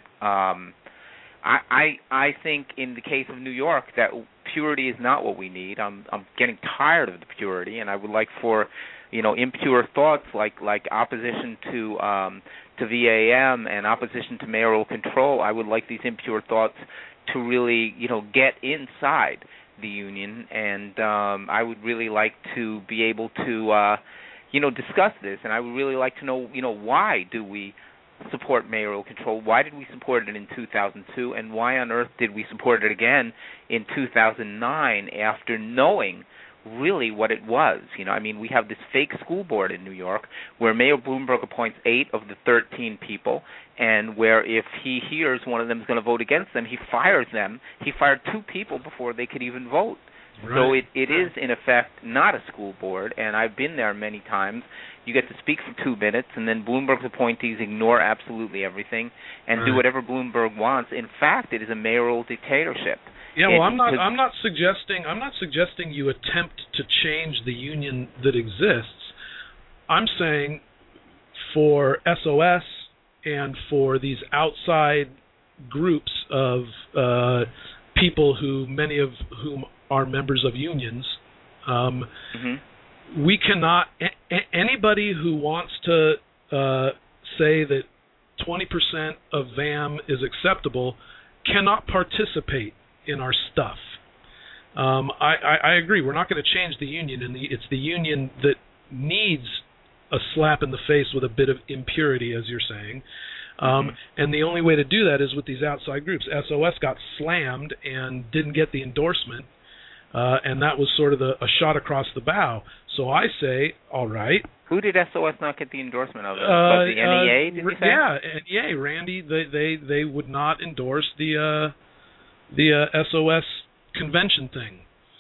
I think in the case of New York that purity is not what we need. I'm getting tired of the purity, and I would like for impure thoughts like opposition to VAM and opposition to mayoral control. I would like these impure thoughts to really get inside the union, and I would really like to be able to discuss this, and I would really like to know why do we support mayoral control? Why did we support it in 2002, and why on earth did we support it again in 2009 after knowing really what it was? We have this fake school board in New York where Mayor Bloomberg appoints 8 of the 13 people, and where if he hears one of them is going to vote against them, he fires them. He fired 2 people before they could even vote. Right. So it is, in effect, not a school board, and I've been there many times. You get to speak for 2 minutes, and then Bloomberg's appointees ignore absolutely everything and do whatever Bloomberg wants. In fact, it is a mayoral dictatorship. Yeah, well, I'm not suggesting you attempt to change the union that exists. I'm saying for SOS and for these outside groups of people many of whom are members of unions, we cannot. Anybody who wants to say that 20% of VAM is acceptable cannot participate in our stuff. I agree. We're not going to change the union, and it's the union that needs a slap in the face with a bit of impurity, as you're saying. And the only way to do that is with these outside groups. SOS got slammed and didn't get the endorsement, and that was sort of a shot across the bow. So I say, all right. Who did SOS not get the endorsement of? The NEA, did you say? Yeah, NEA, Randy. They would not endorse the SOS convention thing.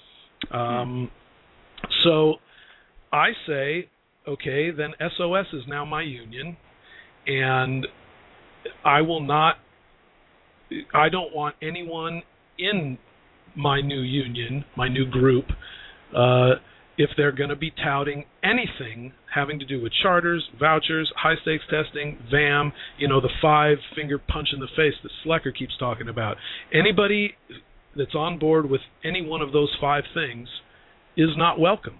So I say, okay, then SOS is now my union, and I don't want anyone in my new union, my new group, if they're going to be touting anything having to do with charters, vouchers, high-stakes testing, VAM, the 5-finger punch in the face that Slecker keeps talking about. Anybody that's on board with any one of those 5 things is not welcome.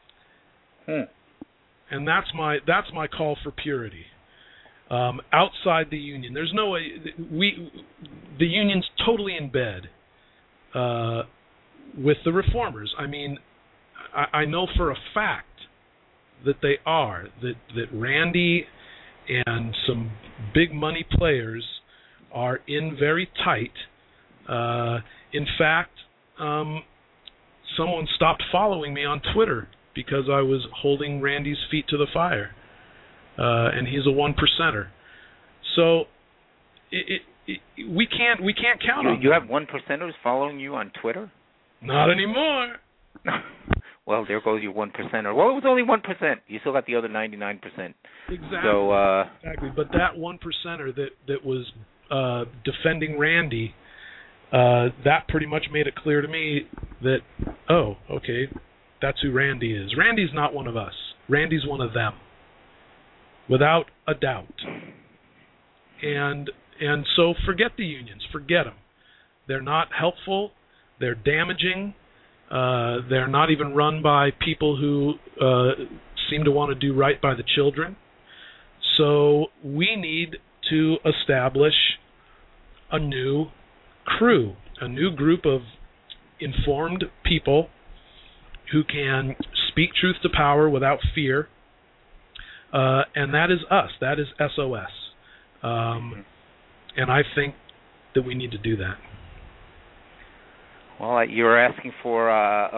And that's my call for purity. Outside the union, there's no way the union's totally in bed with the reformers. I mean, I know for a fact that they are, that Randy and some big money players are in very tight. In fact, someone stopped following me on Twitter because I was holding Randy's feet to the fire, and he's a 1%er. So we can't count on. You have 1%ers following you on Twitter? Not anymore. Well, there goes your 1%er. Well, it was only 1%. You still got the other 99%. Exactly. So, exactly. But that 1%er that was defending Randy, that pretty much made it clear to me that, oh, okay, that's who Randy is. Randy's not one of us. Randy's one of them, without a doubt. And so forget the unions. Forget them. They're not helpful. They're damaging. They're not even run by people who seem to want to do right by the children. So we need to establish a new crew, a new group of informed people who can speak truth to power without fear, and that is us. That is SOS. And I think that we need to do that. Well, you're asking for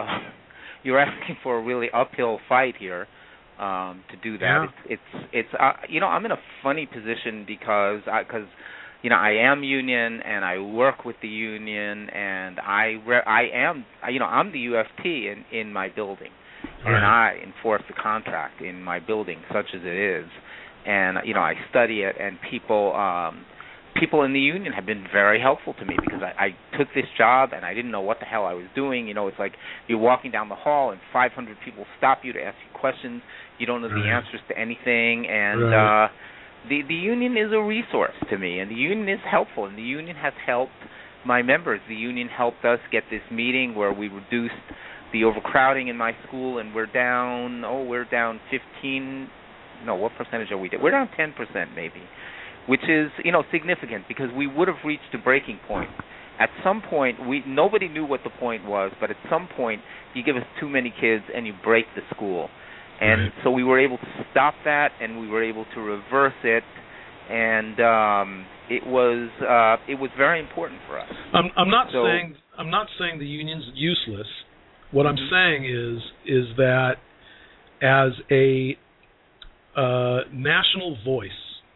a really uphill fight here to do that. Yeah. It's I'm in a funny position because I am union and I work with the union and I'm the UFT in my building, and I enforce the contract in my building, such as it is, and I study it, and people in the union have been very helpful to me because I took this job and I didn't know what the hell I was doing. It's like you're walking down the hall and 500 people stop you to ask you questions. You don't know the answers to anything, and the union is a resource to me, and the union is helpful, and the union has helped my members. The union helped us get this meeting where we reduced the overcrowding in my school, and we're down 15. No, what percentage are we down? We're down 10% maybe, which is, significant because we would have reached a breaking point. At some point, nobody knew what the point was, but at some point, you give us too many kids and you break the school. And so we were able to stop that, and we were able to reverse it, and it was very important for us. I'm not saying the union's useless. What I'm saying is that as a national voice,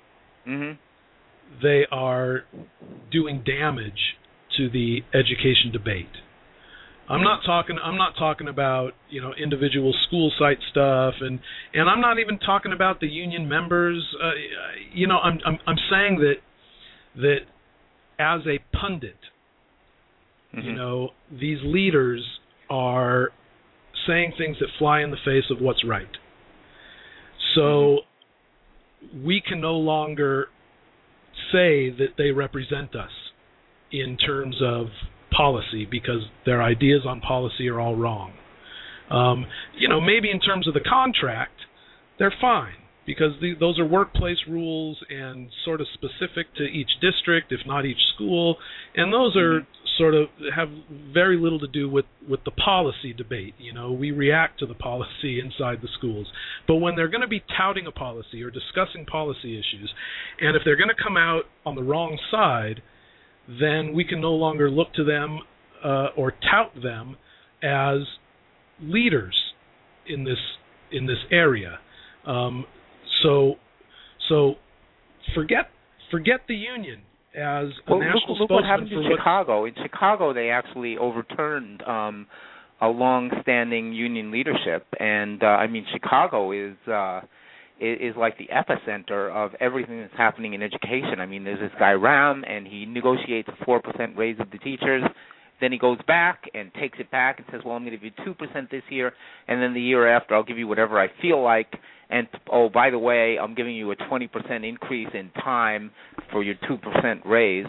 they are doing damage to the education debate. I'm not talking about individual school site stuff, and I'm not even talking about the union members. I'm saying that as a pundit, these leaders are saying things that fly in the face of what's right. So we can no longer say that they represent us in terms of policy because their ideas on policy are all wrong. Maybe in terms of the contract, they're fine because those are workplace rules and sort of specific to each district, if not each school, and those are sort of have very little to do with the policy debate. We react to the policy inside the schools. But when they're going to be touting a policy or discussing policy issues, and if they're going to come out on the wrong side, then we can no longer look to them or tout them as leaders in this area. So forget the union as a national spokesman. Look what happened in Chicago. In Chicago, they actually overturned a long-standing union leadership, and Chicago is like the epicenter of everything that's happening in education. There's this guy Ram, and he negotiates a 4% raise of the teachers. Then he goes back and takes it back and says, well, I'm going to give you 2% this year, and then the year after I'll give you whatever I feel like. And, oh, by the way, I'm giving you a 20% increase in time for your 2% raise.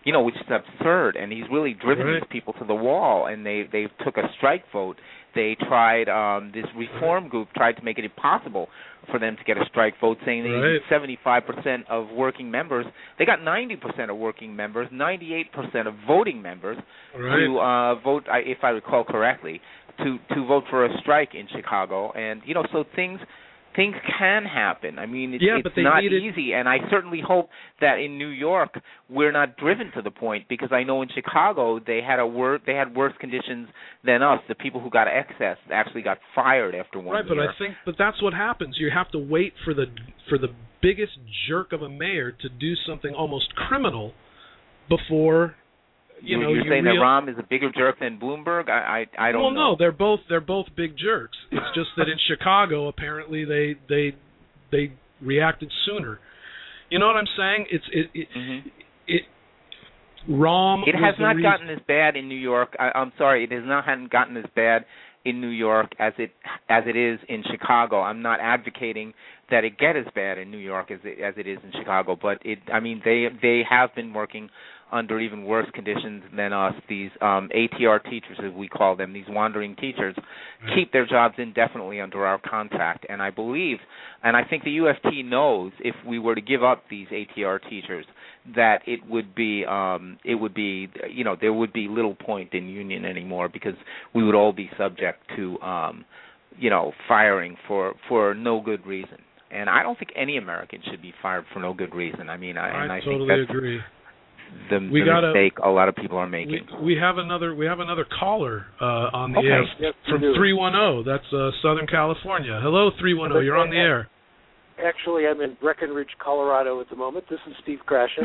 which is absurd. And he's really driven these people to the wall, and they took a strike vote. They tried, this reform group tried to make it impossible for them to get a strike vote, saying they needed 75% of working members. They got 90% of working members, 98% of voting members to vote, if I recall correctly, to vote for a strike in Chicago. And, so things can happen. I mean, it's not easy, and I certainly hope that in New York we're not driven to the point, because I know in Chicago they had worse conditions than us. The people who got excess actually got fired after 1 year. Right, but I think that's what happens. You have to wait for the biggest jerk of a mayor to do something almost criminal before. You're saying that Rahm is a bigger jerk than Bloomberg? I don't know. Well, no, they're both big jerks. It's just that in Chicago, apparently they reacted sooner. You know what I'm saying? Rahm. It has not gotten as bad in New York. I'm sorry, it has not gotten as bad in New York as it is in Chicago. I'm not advocating that it get as bad in New York as it is in Chicago, but they have been working under even worse conditions than us. These ATR teachers, as we call them, these wandering teachers, keep their jobs indefinitely under our contract. And I believe, and I think the UFT knows, if we were to give up these ATR teachers, that it would be, there would be little point in union anymore, because we would all be subject to, firing for no good reason. And I don't think any American should be fired for no good reason. I mean, I totally think that's agree. The mistake a lot of people are making. We have another caller on the air from 310. That's Southern California. Hello, 310. You're on the air. Actually, I'm in Breckenridge, Colorado at the moment. This is Steve Krashen.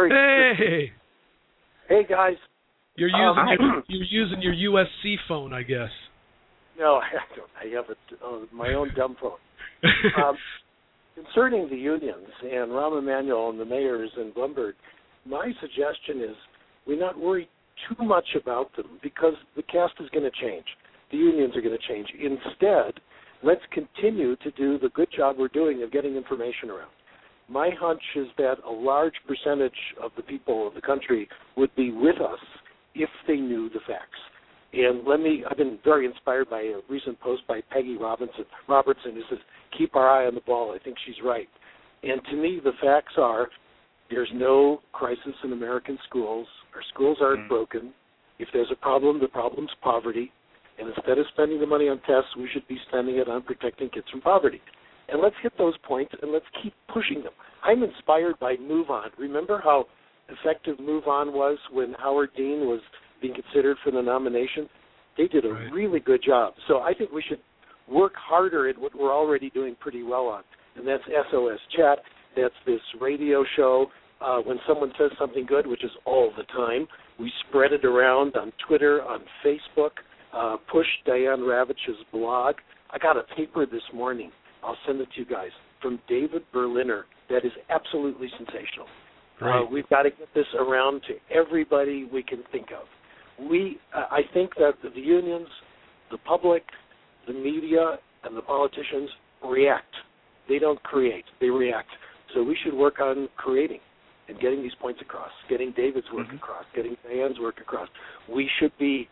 Hey guys. You're using your USC phone, I guess. No, I don't. I have my own dumb phone. Concerning the unions and Rahm Emanuel and the mayors in Bloomberg, my suggestion is we not worry too much about them, because the cast is going to change. The unions are going to change. Instead, let's continue to do the good job we're doing of getting information around. My hunch is that a large percentage of the people of the country would be with us if they knew the facts. And I've been very inspired by a recent post by Peggy Robertson, who says, keep our eye on the ball. I think she's right. And to me, the facts are, there's no crisis in American schools. Our schools aren't broken. If there's a problem, the problem's poverty. And instead of spending the money on tests, we should be spending it on protecting kids from poverty. And let's hit those points, and let's keep pushing them. I'm inspired by MoveOn. Remember how effective MoveOn was when Howard Dean was being considered for the nomination? They did a really good job. So I think we should work harder at what we're already doing pretty well on, and that's SOS Chat. That's this radio show. When someone says something good, which is all the time, we spread it around on Twitter, on Facebook, push Diane Ravitch's blog. I got a paper this morning. I'll send it to you guys, from David Berliner. That is absolutely sensational. We've got to get this around to everybody we can think of. I think that the unions, the public, the media, and the politicians react. They don't create. They react. So we should work on creating and getting these points across, getting David's work across, getting Diane's work across. We should be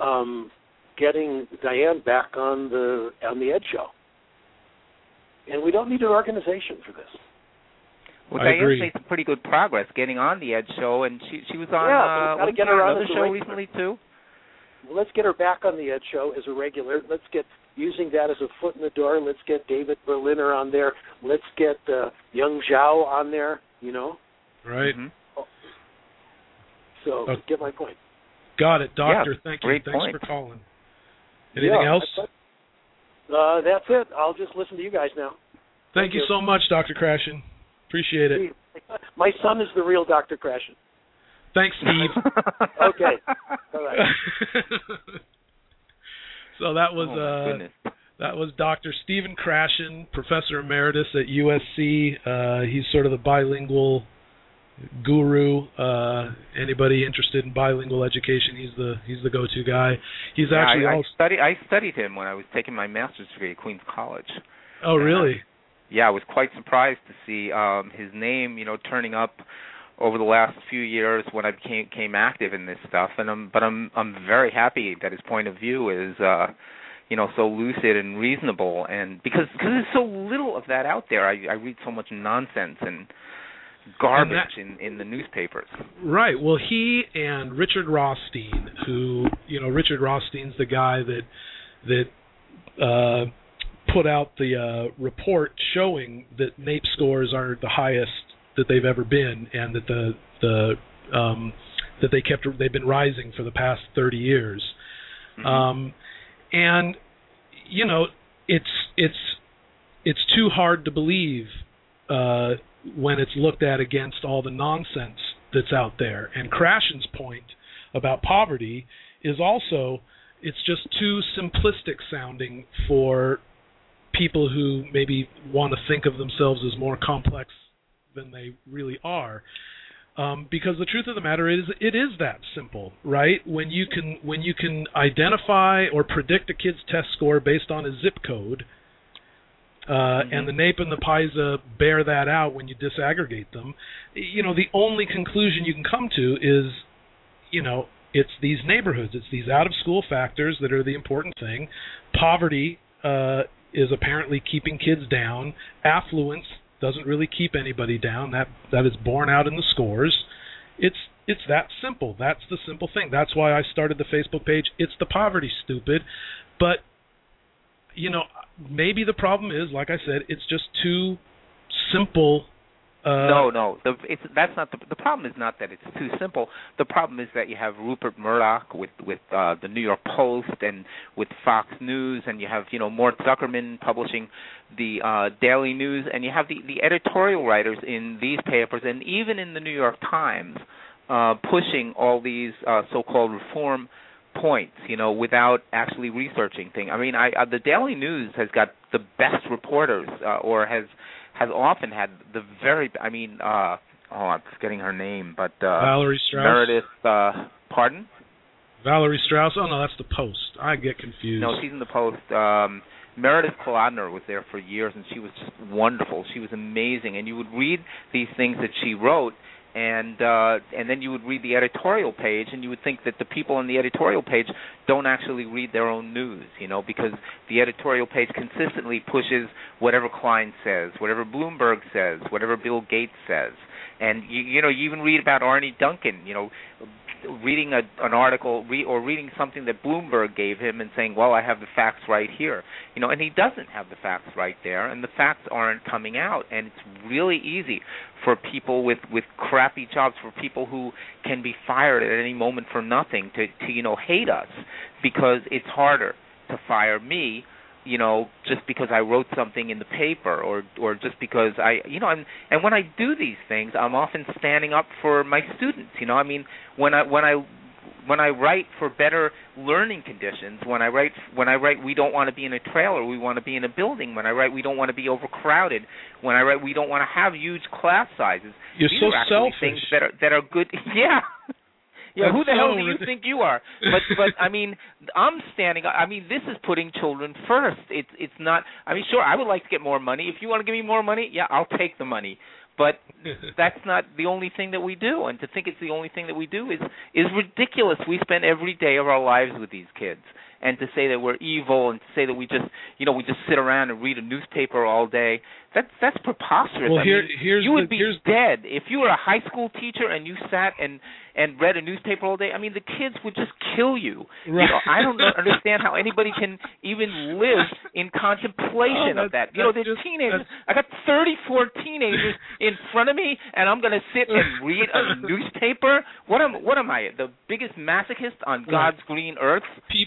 getting Diane back on the Ed Show. And we don't need an organization for this. Well, Diane made some pretty good progress getting on the Ed Show, and she was on another show recently too. Well, let's get her back on the Ed Show as a regular. Let's get using that as a foot in the door. Let's get David Berliner on there. Let's get Young Zhao on there, Right. So get my point. Got it, Doctor. Yeah, thank you. Thanks for calling. Anything else? That's it. I'll just listen to you guys now. Thank you so much, Dr. Krashen. Appreciate it. My son is the real Dr. Krashen. Thanks, Steve. Okay. All right. So that was Dr. Stephen Krashen, Professor Emeritus at USC. He's sort of the bilingual guru. Anybody interested in bilingual education, he's the go-to guy. He's actually I studied him when I was taking my master's degree at Queens College. Oh, really? I was quite surprised to see his name, turning up over the last few years when I became active in this stuff, and I'm very happy that his point of view is so lucid and reasonable, and because there's so little of that out there. I read so much nonsense and garbage in the newspapers. Right. Well, he and Richard Rothstein, who Richard Rothstein's the guy that put out the report showing that NAEP scores are the highest that they've ever been, and that they've been rising for the past 30 years. Mm-hmm. And it's too hard to believe when it's looked at against all the nonsense that's out there. And Krashen's point about poverty is also, it's just too simplistic sounding for people who maybe want to think of themselves as more complex than they really are. Because the truth of the matter is, it is that simple, right? When you can identify or predict a kid's test score based on a zip code, and the NAEP and the PISA bear that out when you disaggregate them, the only conclusion you can come to is, it's these neighborhoods, it's these out-of-school factors that are the important thing. Poverty is apparently keeping kids down. Affluence doesn't really keep anybody down. That is borne out in the scores. It's that simple. That's the simple thing. That's why I started the Facebook page. It's the poverty, stupid. But maybe the problem is, like I said, it's just too simple. No. That's not the problem. Is not that it's too simple. The problem is that you have Rupert Murdoch with the New York Post and with Fox News, and you have Mort Zuckerman publishing the Daily News, and you have the editorial writers in these papers and even in the New York Times pushing all these so-called reform points, without actually researching things. I mean, the Daily News has got the best reporters, or has often had the very, I'm forgetting her name, but Valerie Strauss. Meredith, pardon? Valerie Strauss. Oh no, that's the Post. I get confused. No, she's in the Post. Meredith Kolodner was there for years, and she was just wonderful. She was amazing, and you would read these things that she wrote, and then you would read the editorial page, and you would think that the people on the editorial page don't actually read their own news, because the editorial page consistently pushes whatever Klein says, whatever Bloomberg says, whatever Bill Gates says. And, you even read about Arne Duncan, reading an article or reading something that Bloomberg gave him and saying, well, I have the facts right here. And he doesn't have the facts right there, and the facts aren't coming out. And it's really easy for people with crappy jobs, for people who can be fired at any moment for nothing to hate us, because it's harder to fire me, just because I wrote something in the paper, or just because and when I do these things, I'm often standing up for my students. When I write for better learning conditions, when I write we don't want to be in a trailer, we want to be in a building. When I write we don't want to be overcrowded. When I write we don't want to have huge class sizes. You're these so are selfish. Things that are good. Yeah. Yeah, who the hell do you think you are? But I'm standing up. This is putting children first. It's not. Sure, I would like to get more money. If you want to give me more money, yeah, I'll take the money. But that's not the only thing that we do. And to think it's the only thing that we do is ridiculous. We spend every day of our lives with these kids. And to say that we're evil, and to say that we just sit around and read a newspaper all day, that's preposterous. Well, you would be dead if you were a high school teacher and you sat and read a newspaper all day. The kids would just kill you. Right. I don't understand how anybody can even live in contemplation of that. There's teenagers. I got 34 teenagers in front of me, and I'm going to sit and read a newspaper. What am I? The biggest masochist on God's green earth?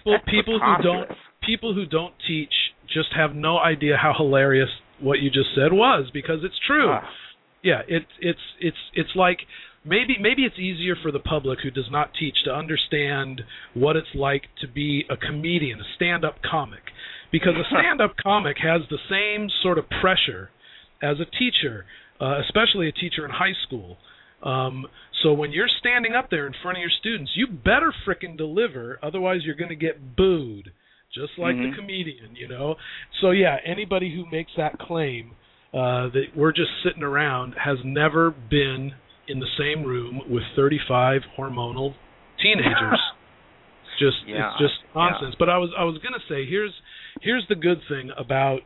People who don't teach just have no idea how hilarious what you just said was, because it's true. Yeah, it's like maybe it's easier for the public who does not teach to understand what it's like to be a comedian, a stand-up comic, because a stand-up comic has the same sort of pressure as a teacher, especially a teacher in high school. So when you're standing up there in front of your students, you better frickin' deliver, otherwise you're going to get booed, just like the comedian, So yeah, anybody who makes that claim that we're just sitting around has never been in the same room with 35 hormonal teenagers. It's just nonsense. But I was going to say, here's the good thing about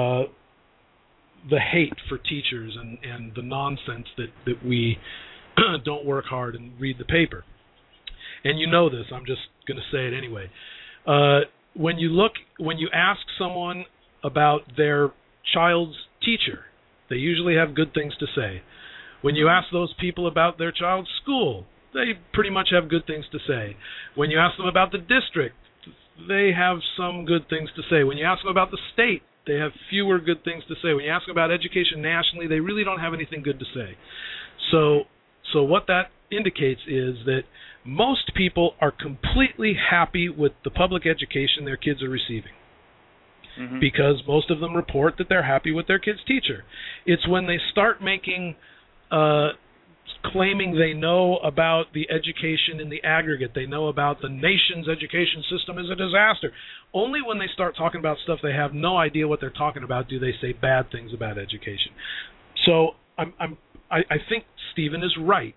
the hate for teachers and the nonsense that we don't work hard and read the paper. And you know this, I'm just going to say it anyway. When you ask someone about their child's teacher, they usually have good things to say. When you ask those people about their child's school, they pretty much have good things to say. When you ask them about the district, they have some good things to say. When you ask them about the state, they have fewer good things to say. When you ask them about education nationally, they really don't have anything good to say. So what that indicates is that most people are completely happy with the public education their kids are receiving. Mm-hmm. Because most of them report that they're happy with their kid's teacher. It's when they start making claiming they know about the education in the aggregate, they know about the nation's education system is a disaster. Only when they start talking about stuff they have no idea what they're talking about do they say bad things about education. So I think Stephen is right.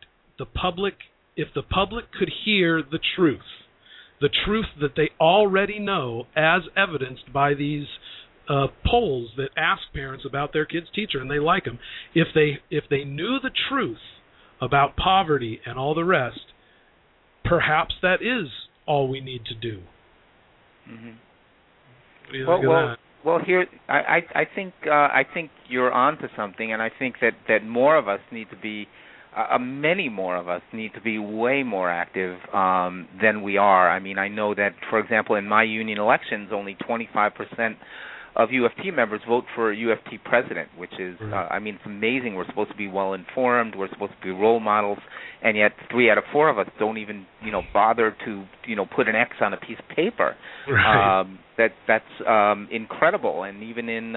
If the public could hear the truth that they already know, as evidenced by these polls that ask parents about their kid's teacher and they like them, if they knew the truth about poverty and all the rest, perhaps that is all we need to do. Mm-hmm. What do you think of that? Well, here I think you're onto something, and I think that more of us need to be. Many more of us need to be way more active than we are. I mean, I know that, for example, in my union elections, only 25% of UFT members vote for a UFT president, which is, I mean, it's amazing. We're supposed to be well-informed. We're supposed to be role models, and yet 3 out of 4 of us don't even, bother to, put an X on a piece of paper. Right. That's incredible. And even in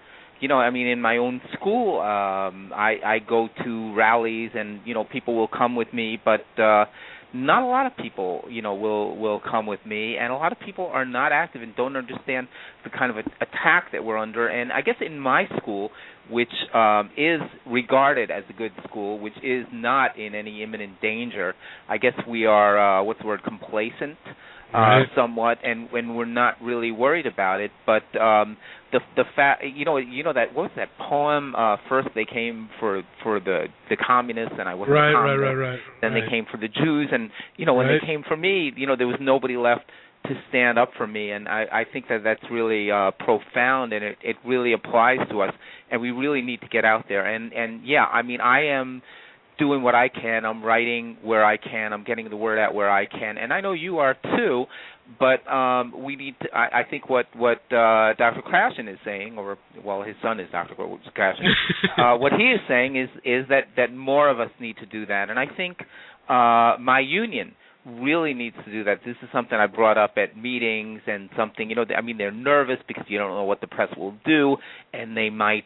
in my own school, I go to rallies and, people will come with me, but not a lot of people, will come with me, and a lot of people are not active and don't understand the kind of attack that we're under. And I guess in my school, which is regarded as a good school, which is not in any imminent danger, I guess we are, complacent. Somewhat, and when we're not really worried about it, but the fact, that what was that poem? First they came for the communists, and I wasn't a communist. Right. Then they came for the Jews, and when they came for me, there was nobody left to stand up for me, and I think that's really profound, and it really applies to us, and we really need to get out there. And yeah, I mean, I am doing what I can. I'm writing where I can. I'm getting the word out where I can, and I know you are too. But we need to. I think what Dr. Krashen is saying, his son is Dr. Krashen. What he is saying is that more of us need to do that, and I think my union really needs to do that. This is something I brought up at meetings and something, they're nervous because you don't know what the press will do, and they might,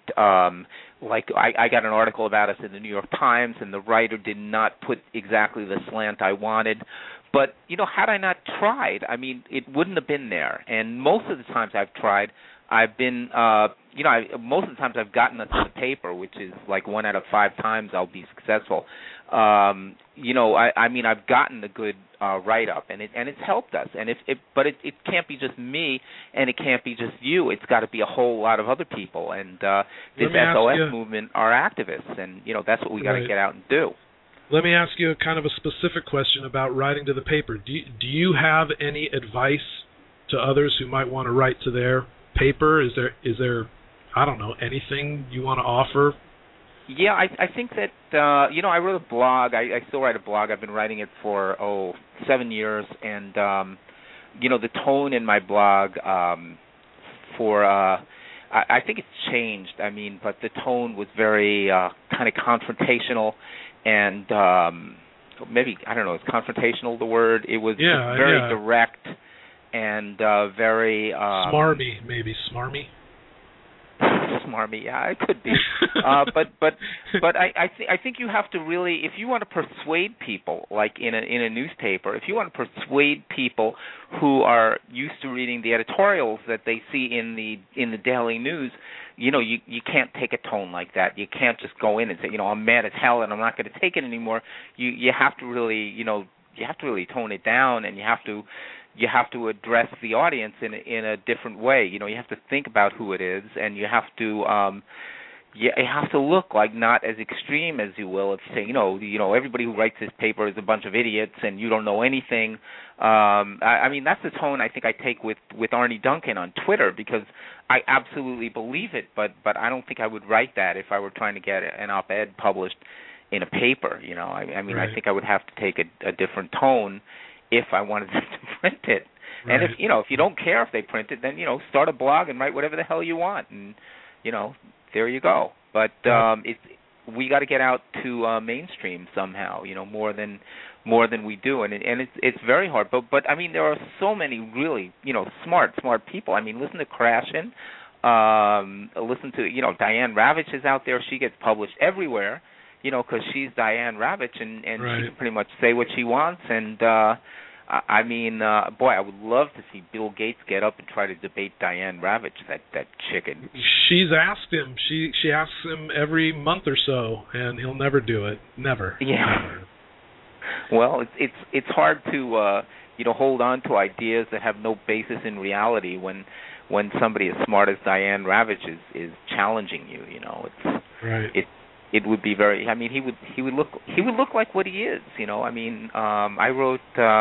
I got an article about us in the New York Times, and the writer did not put exactly the slant I wanted. But, had I not tried, it wouldn't have been there. And most of the times I've tried, I've been, most of the times I've gotten us in the paper, which is like 1 out of 5 times I'll be successful. I've gotten a good write-up, and it's helped us. And but it can't be just me, and it can't be just you. It's got to be a whole lot of other people. And this SOS movement are activists, and that's what we got to get out and do. Let me ask you a kind of a specific question about writing to the paper. Do you have any advice to others who might want to write to their paper? Is there I don't know, anything you want to offer? Yeah, I think that, I wrote a blog. I still write a blog. I've been writing it for, 7 years. And, the tone in my blog I think it's changed. But the tone was very kind of confrontational. And maybe, I don't know, is confrontational the word? It was very direct and very... smarmy, maybe. Smarmy? Smarmy, yeah, it could be. But I think you have to really, if you want to persuade people, like in a newspaper, if you want to persuade people who are used to reading the editorials that they see in the daily news, you can't take a tone like that. You can't just go in and say, I'm mad as hell and I'm not going to take it anymore. You have to really, tone it down, and you have to address the audience in a different way. You have to think about who it is, and you have to you have to look like not as extreme as you will if you say, everybody who writes this paper is a bunch of idiots and you don't know anything. I mean, that's the tone I think I take with Arnie Duncan on Twitter, because I absolutely believe it, but I don't think I would write that if I were trying to get an op-ed published in a paper. I mean, right. I think I would have to take a different tone if I wanted them to print it. Right. And if you don't care if they print it, then start a blog and write whatever the hell you want, and there you go. But we got to get out to mainstream somehow, more than we do, and it's very hard. But I mean, there are so many really smart people. I mean, listen to Krashen, listen to Diane Ravitch is out there. She gets published everywhere, because she's Diane Ravitch, and right. she can pretty much say what she wants. And I mean, boy, I would love to see Bill Gates get up and try to debate Diane Ravitch, that chicken. She's asked him. She asks him every month or so, and he'll never do it. Never. Yeah. Never. Well, it's hard to hold on to ideas that have no basis in reality when somebody as smart as Diane Ravitch is challenging you. It's right. It would be very. I mean, he would look like what he is. I mean, I wrote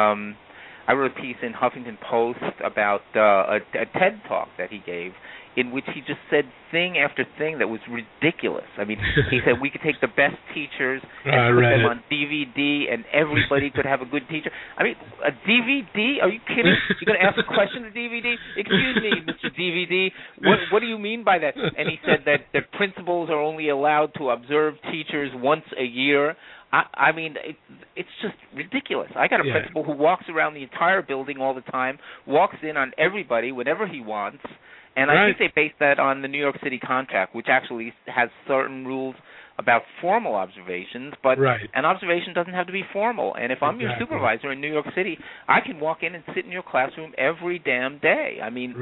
a piece in Huffington Post about a TED talk that he gave, in which he just said thing after thing that was ridiculous. I mean, he said we could take the best teachers and put them on DVD, and everybody could have a good teacher. I mean, a DVD? Are you kidding? You're going to ask a question to DVD? Excuse me, Mr. DVD, what do you mean by that? And he said that principals are only allowed to observe teachers once a year. I mean, it's just ridiculous. I got a principal who walks around the entire building all the time, walks in on everybody whenever he wants, and I think they base that on the New York City contract, which actually has certain rules about formal observations, but an observation doesn't have to be formal. And if I'm your supervisor in New York City, I can walk in and sit in your classroom every damn day. I mean,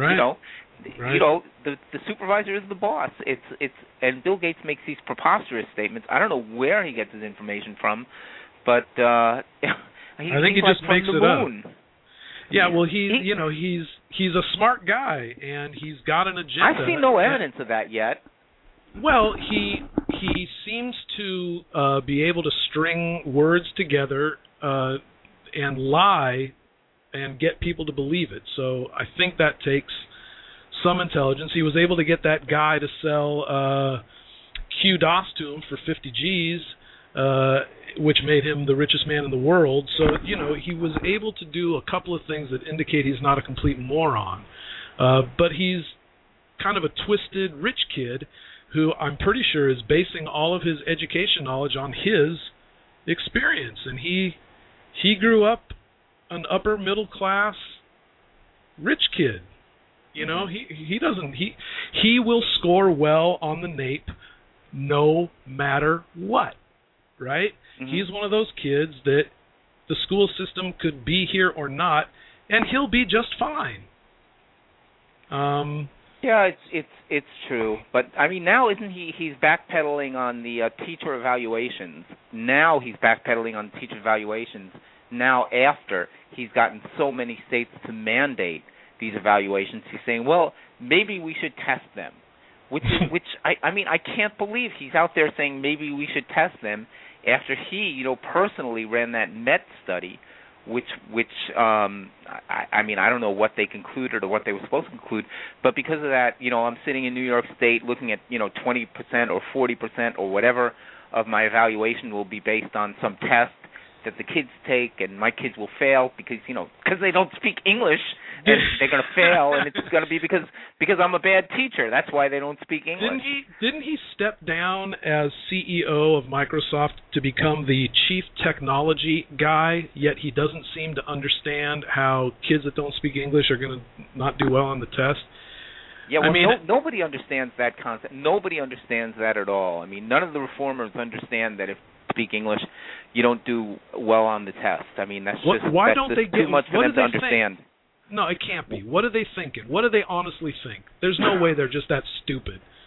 the supervisor is the boss. And Bill Gates makes these preposterous statements. I don't know where he gets his information from, but I think he just makes it up. Yeah, well, he's a smart guy, and he's got an agenda. I've seen no evidence of that yet. Well, he seems to be able to string words together and lie and get people to believe it. So I think that takes some intelligence. He was able to get that guy to sell QDOS to him for 50 G's, which made him the richest man in the world. So, he was able to do a couple of things that indicate he's not a complete moron. But he's kind of a twisted rich kid who I'm pretty sure is basing all of his education knowledge on his experience. And he grew up an upper middle class rich kid. He will score well on the NAEP no matter what, right? Mm-hmm. He's one of those kids that the school system could be here or not, and he'll be just fine. Yeah, it's true, but I mean, now isn't he's backpedaling on the teacher evaluations? Now he's backpedaling on teacher evaluations. Now after he's gotten so many states to mandate these evaluations, he's saying, well, maybe we should test them, which I mean, I can't believe he's out there saying maybe we should test them after he personally ran that Met study, which I mean, I don't know what they concluded or what they were supposed to conclude, but because of that, I'm sitting in New York State looking at 20% or 40% or whatever of my evaluation will be based on some test that the kids take, and my kids will fail because they don't speak English, and they're going to fail, and it's going to be because I'm a bad teacher. That's why they don't speak English. Didn't he step down as CEO of Microsoft to become the chief technology guy, yet he doesn't seem to understand how kids that don't speak English are going to not do well on the test? Yeah, well, nobody understands that concept. Nobody understands that at all. I mean, none of the reformers understand that if you speak English, you don't do well on the test. I mean, that's just too much for them to understand. No, it can't be. What are they thinking? What do they honestly think? There's no way they're just that stupid.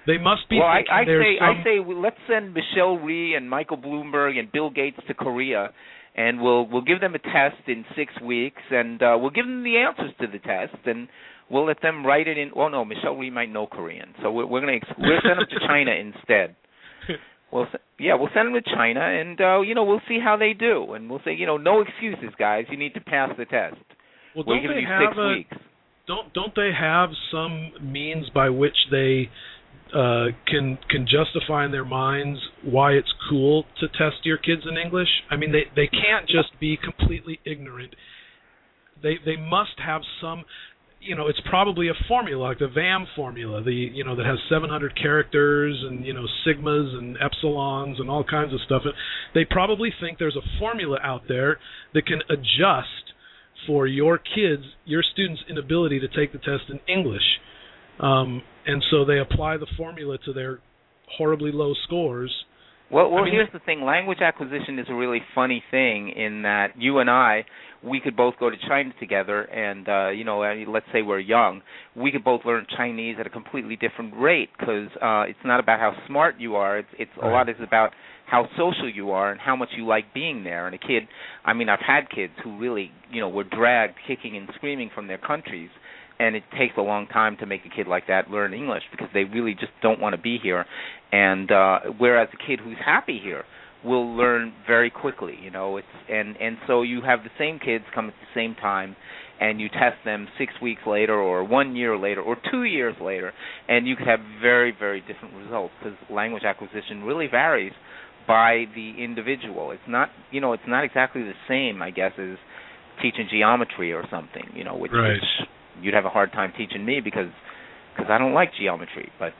They must be. Well, I say let's send Michelle Rhee and Michael Bloomberg and Bill Gates to Korea, and we'll give them a test in 6 weeks, and we'll give them the answers to the test, and we'll let them write it in. Oh no, Michelle Rhee might know Korean, so we'll send them to China instead. We'll send them to China, and we'll see how they do, and we'll say, no excuses, guys. You need to pass the test. Well, we're giving you 6 weeks. Don't they have some means by which they can justify in their minds why it's cool to test your kids in English? I mean, they can't just be completely ignorant. They must have some. It's probably a formula, like the VAM formula, that has 700 characters and, sigmas and epsilons and all kinds of stuff. They probably think there's a formula out there that can adjust for your students' inability to take the test in English. And so they apply the formula to their horribly low scores. Well, here's the thing. Language acquisition is a really funny thing in that you and I, we could both go to China together, and let's say we're young, we could both learn Chinese at a completely different rate because it's not about how smart you are. It's a lot is about how social you are and how much you like being there. And a kid, I've had kids who really, were dragged kicking and screaming from their countries, and it takes a long time to make a kid like that learn English because they really just don't want to be here. And whereas a kid who's happy here will learn very quickly, and so you have the same kids come at the same time, and you test them 6 weeks later or 1 year later or 2 years later, and you could have very, very different results because language acquisition really varies by the individual. It's not exactly the same, I guess, as teaching geometry or something, which you'd have a hard time teaching me because I don't like geometry. But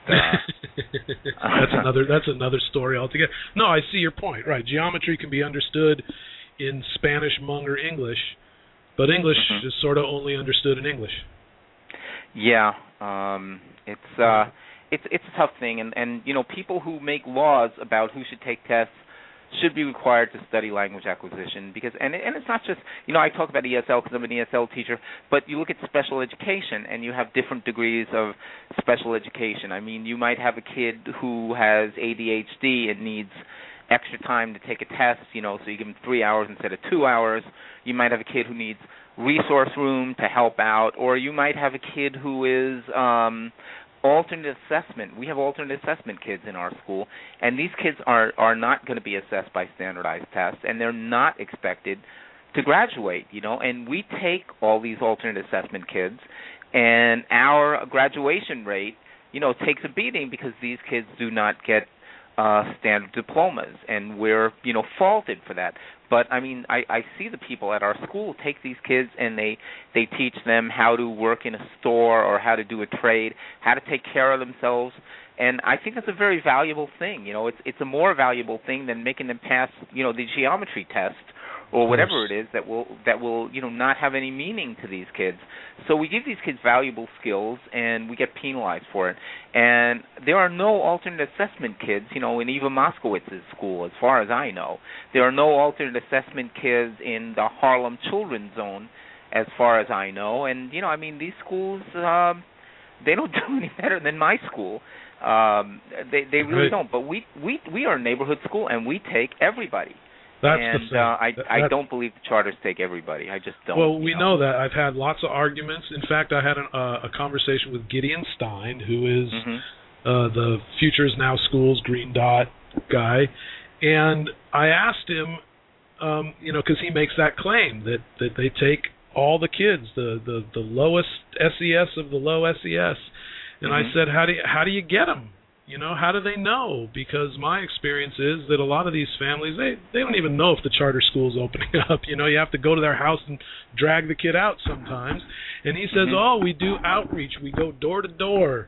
that's another story altogether. No, I see your point. Right, geometry can be understood in Spanish, Hmong, or English, but English is sort of only understood in English. Yeah, it's a tough thing, and people who make laws about who should take tests should be required to study language acquisition because and it's not just I talk about ESL because I'm an ESL teacher, but you look at special education and you have different degrees of special education. I mean, you might have a kid who has ADHD and needs extra time to take a test, so you give him 3 hours instead of 2 hours. You might have a kid who needs resource room to help out, or you might have a kid who is alternate assessment. We have alternate assessment kids in our school, and these kids are not going to be assessed by standardized tests, and they're not expected to graduate, and we take all these alternate assessment kids, and our graduation rate, takes a beating because these kids do not get standard diplomas, and we're, faulted for that. But, I see the people at our school take these kids and they teach them how to work in a store or how to do a trade, how to take care of themselves, and I think that's a very valuable thing. It's a more valuable thing than making them pass, the geometry test or whatever it is that will not have any meaning to these kids. So we give these kids valuable skills, and we get penalized for it. And there are no alternate assessment kids, in Eva Moskowitz's school, as far as I know. There are no alternate assessment kids in the Harlem Children's Zone, as far as I know. And, these schools, they don't do any better than my school. They really don't. But we are a neighborhood school, and we take everybody. That's and the thing. I don't believe the charters take everybody. I just don't. Well, we know that. I've had lots of arguments. In fact, I had a conversation with Gideon Stein, who is the Futures Now Schools Green Dot guy, and I asked him, because he makes that claim that they take all the kids, the lowest SES of the low SES, and I said, how do you get them? How do they know? Because my experience is that a lot of these families, they don't even know if the charter school's opening up. You have to go to their house and drag the kid out sometimes. And he says, we do outreach. We go door to door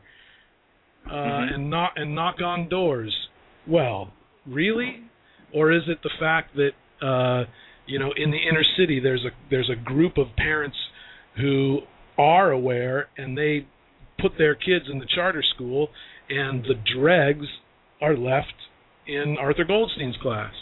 and knock on doors. Well, really? Or is it the fact that, in the inner city there's a group of parents who are aware and they put their kids in the charter school and the dregs are left in Arthur Goldstein's class?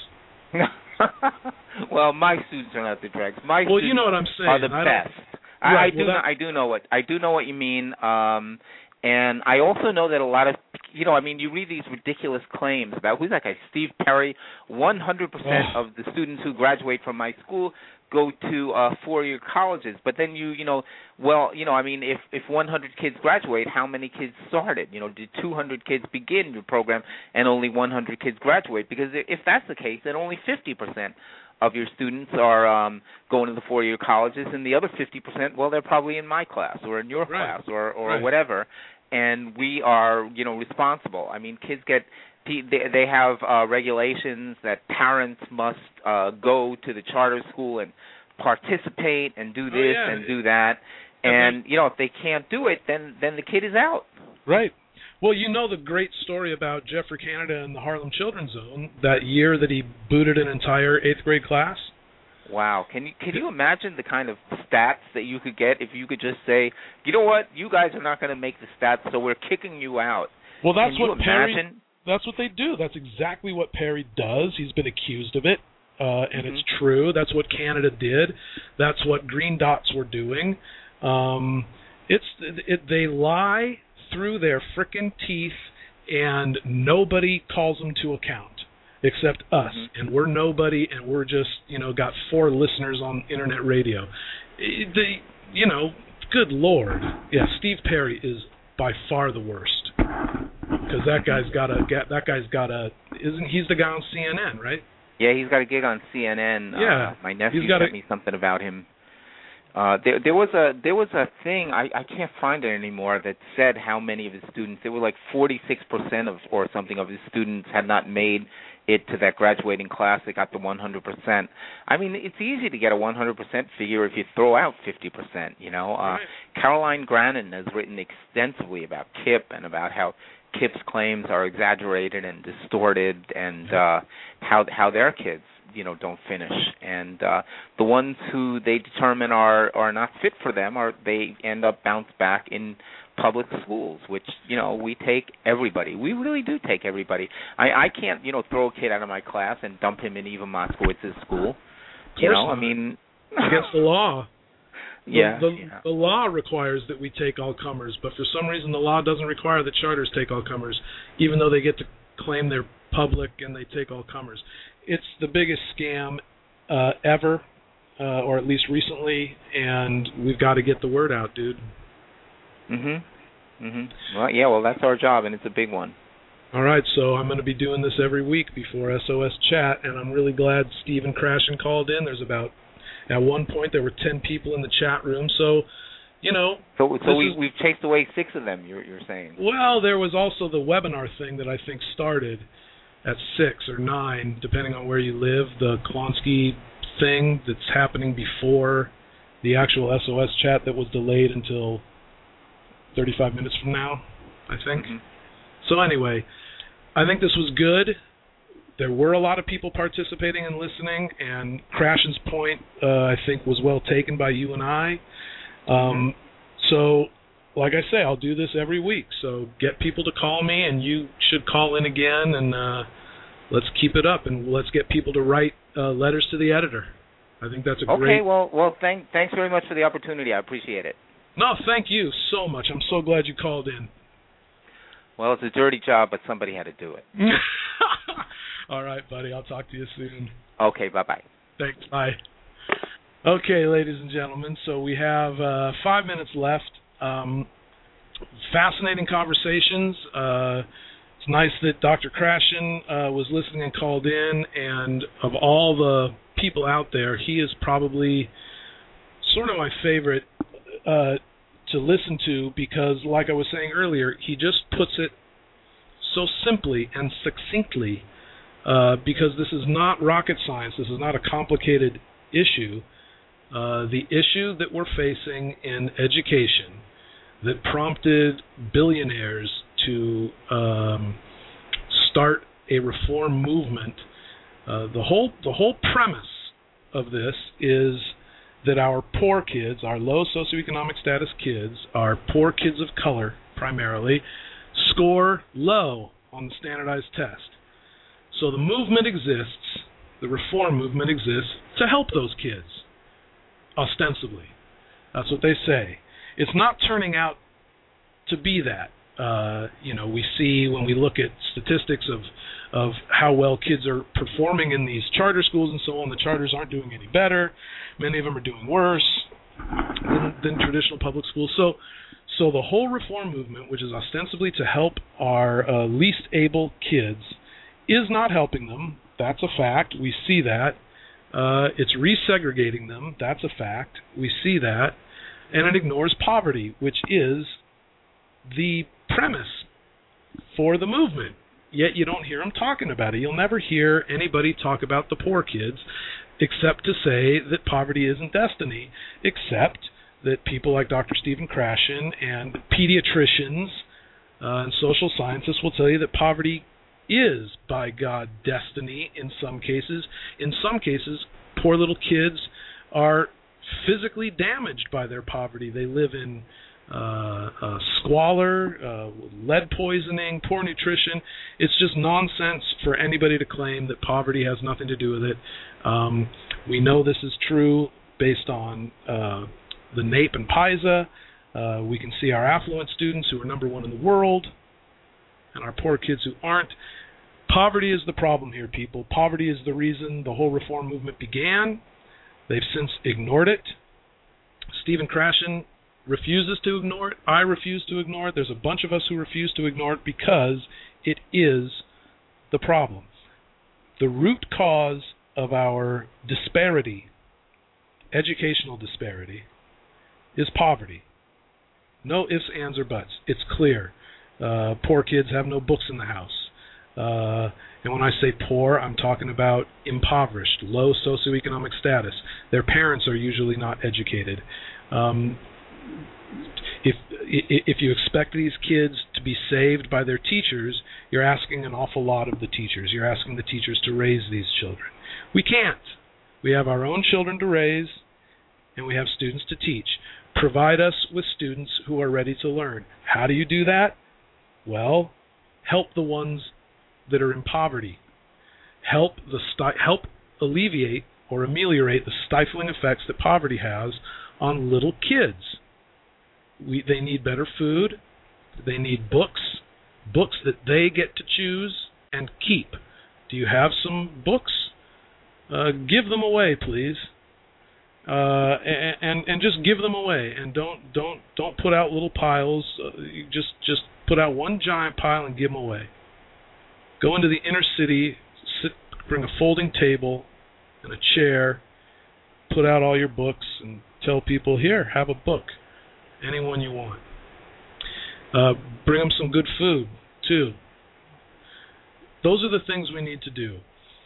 Well, my students are not the dregs. You know what I'm saying. Are the best. I do know what you mean. And I also know that a lot of I mean, you read these ridiculous claims about who's that guy, Steve Perry. 100% of the students who graduate from my school go to 4-year colleges. But then I mean, if 100 kids graduate, how many kids started? Did 200 kids begin your program and only 100 kids graduate? Because if that's the case, then only 50% of your students are going to the 4-year colleges, and the other 50%, well, they're probably in my class or in your class or whatever. And we are, responsible. I mean, kids they have regulations that parents must go to the charter school and participate and do this and do that. And, if they can't do it, then the kid is out. Right. Well, the great story about Jeffrey Canada and the Harlem Children's Zone, that year that he booted an entire 8th grade class? Wow. Can you imagine the kind of stats that you could get if you could just say, you know what, you guys are not going to make the stats, so we're kicking you out? Well, that's what that's what they do. That's exactly what Perry does. He's been accused of it, and it's true. That's what Canada did. That's what Green Dots were doing. They lie through their frickin' teeth, and nobody calls them to account except us, and we're nobody, and we're just, got 4 listeners on internet radio. Good Lord. Yeah, Steve Perry is by far the worst, because that guy's got he's the guy on CNN, right? Yeah, he's got a gig on CNN. Yeah. My nephew sent me something about him. There was a thing, I can't find it anymore, that said how many of his students. There were like 46% or something of his students had not made it to that graduating class. They got the 100%. I mean, it's easy to get a 100% figure if you throw out 50%. Right. Caroline Grannon has written extensively about KIPP and about how KIPP's claims are exaggerated and distorted, and how their kids don't finish, and the ones who they determine are not fit for them, they end up bounced back in public schools, which we take everybody. We really do take everybody. I can't throw a kid out of my class and dump him in Eva Moskowitz's school. I mean, against the law. The law requires that we take all comers, but for some reason the law doesn't require that charters take all comers, even though they get to claim they're public and they take all comers. It's the biggest scam ever, or at least recently, and we've got to get the word out, dude. Well, that's our job, and it's a big one. All right, so I'm going to be doing this every week before SOS Chat, and I'm really glad Stephen Krashen called in. At one point, there were 10 people in the chat room, so, we've chased away 6 of them, you're saying. Well, there was also the webinar thing that I think started at 6 or 9, depending on where you live, the Klonsky thing that's happening before the actual SOS Chat that was delayed until 35 minutes from now, I think. So anyway, I think this was good. There were a lot of people participating and listening, and Krashen's point, I think, was well taken by you and I. So, like I say, I'll do this every week. So get people to call me, and you should call in again, and let's keep it up, and let's get people to write letters to the editor. I think that's a great... Okay, well, thanks very much for the opportunity. I appreciate it. No, thank you so much. I'm so glad you called in. Well, it's a dirty job, but somebody had to do it. All right, buddy. I'll talk to you soon. Okay, bye-bye. Thanks. Bye. Okay, ladies and gentlemen, so we have 5 minutes left. Fascinating conversations. It's nice that Dr. Krashen was listening and called in, and of all the people out there, he is probably sort of my favorite to listen to, because, like I was saying earlier, he just puts it so simply and succinctly, because this is not rocket science. This is not a complicated issue. The issue that we're facing in education that prompted billionaires to start a reform movement, the whole premise of this is that our poor kids, our low socioeconomic status kids, our poor kids of color primarily, score low on the standardized test. So the movement exists, the reform movement exists to help those kids, ostensibly. That's what they say. It's not turning out to be that. We see when we look at statistics of how well kids are performing in these charter schools and so on, the charters aren't doing any better. Many of them are doing worse than traditional public schools. So the whole reform movement, which is ostensibly to help our least able kids, is not helping them. That's a fact. We see that. It's resegregating them. That's a fact. We see that. And it ignores poverty, which is the premise for the movement. Yet you don't hear them talking about it. You'll never hear anybody talk about the poor kids except to say that poverty isn't destiny, except that people like Dr. Stephen Krashen and pediatricians and social scientists will tell you that poverty is, by God, destiny in some cases. In some cases, poor little kids are physically damaged by their poverty. They live in squalor, lead poisoning, poor nutrition. It's just nonsense for anybody to claim that poverty has nothing to do with it. We know this is true based on the NAEP and PISA. We can see our affluent students who are number one in the world and our poor kids who aren't. Poverty is the problem here, people. Poverty is the reason the whole reform movement began. They've since ignored it. Stephen Krashen refuses to ignore it. I refuse to ignore it. There's a bunch of us who refuse to ignore it because it is the problem. The root cause of our disparity, educational disparity, is poverty. No ifs, ands, or buts. It's clear. Poor kids have no books in the house. And when I say poor, I'm talking about impoverished, low socioeconomic status. Their parents are usually not educated. If you expect these kids to be saved by their teachers, you're asking an awful lot of the teachers. You're asking the teachers to raise these children. We can't. We have our own children to raise, and we have students to teach. Provide us with students who are ready to learn. How do you do that? Well, help the ones that are in poverty. Help alleviate or ameliorate the stifling effects that poverty has on little kids. They need better food. They need books that they get to choose and keep. Do you have some books? Give them away, please. And just give them away, and don't put out little piles. Just put out one giant pile and give them away. Go into the inner city, bring a folding table and a chair, put out all your books, and tell people, here, have a book, anyone you want. Bring them some good food, too. Those are the things we need to do.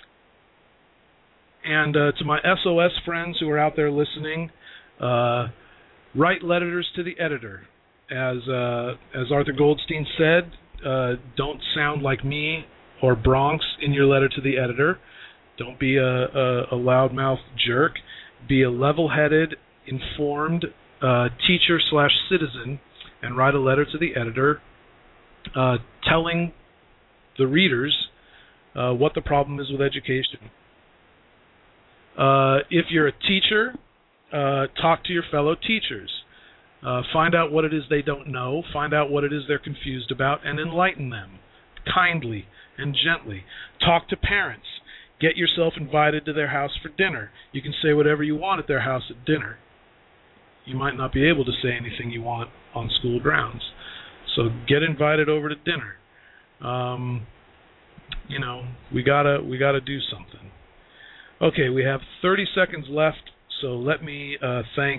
And to my SOS friends who are out there listening, write letters to the editor. As Arthur Goldstein said, don't sound like me or Bronx in your letter to the editor. Don't be a loudmouth jerk. Be a level-headed, informed teacher/citizen and write a letter to the editor telling the readers what the problem is with education. If you're a teacher, talk to your fellow teachers. Find out what it is they don't know. Find out what it is they're confused about and enlighten them kindly and gently. Talk to parents. Get yourself invited to their house for dinner. You can say whatever you want at their house at dinner. You might not be able to say anything you want on school grounds. So get invited over to dinner. We gotta do something. Okay, we have 30 seconds left, so let me thank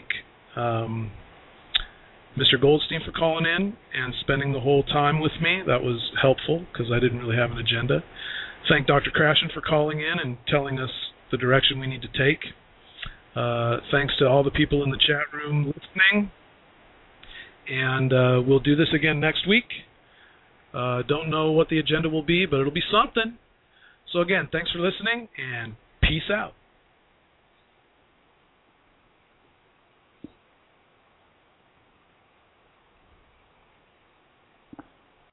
Mr. Goldstein for calling in and spending the whole time with me. That was helpful because I didn't really have an agenda. Thank Dr. Krashen for calling in and telling us the direction we need to take. Thanks to all the people in the chat room listening. And we'll do this again next week. Don't know what the agenda will be, but it'll be something. So again, thanks for listening, and peace out.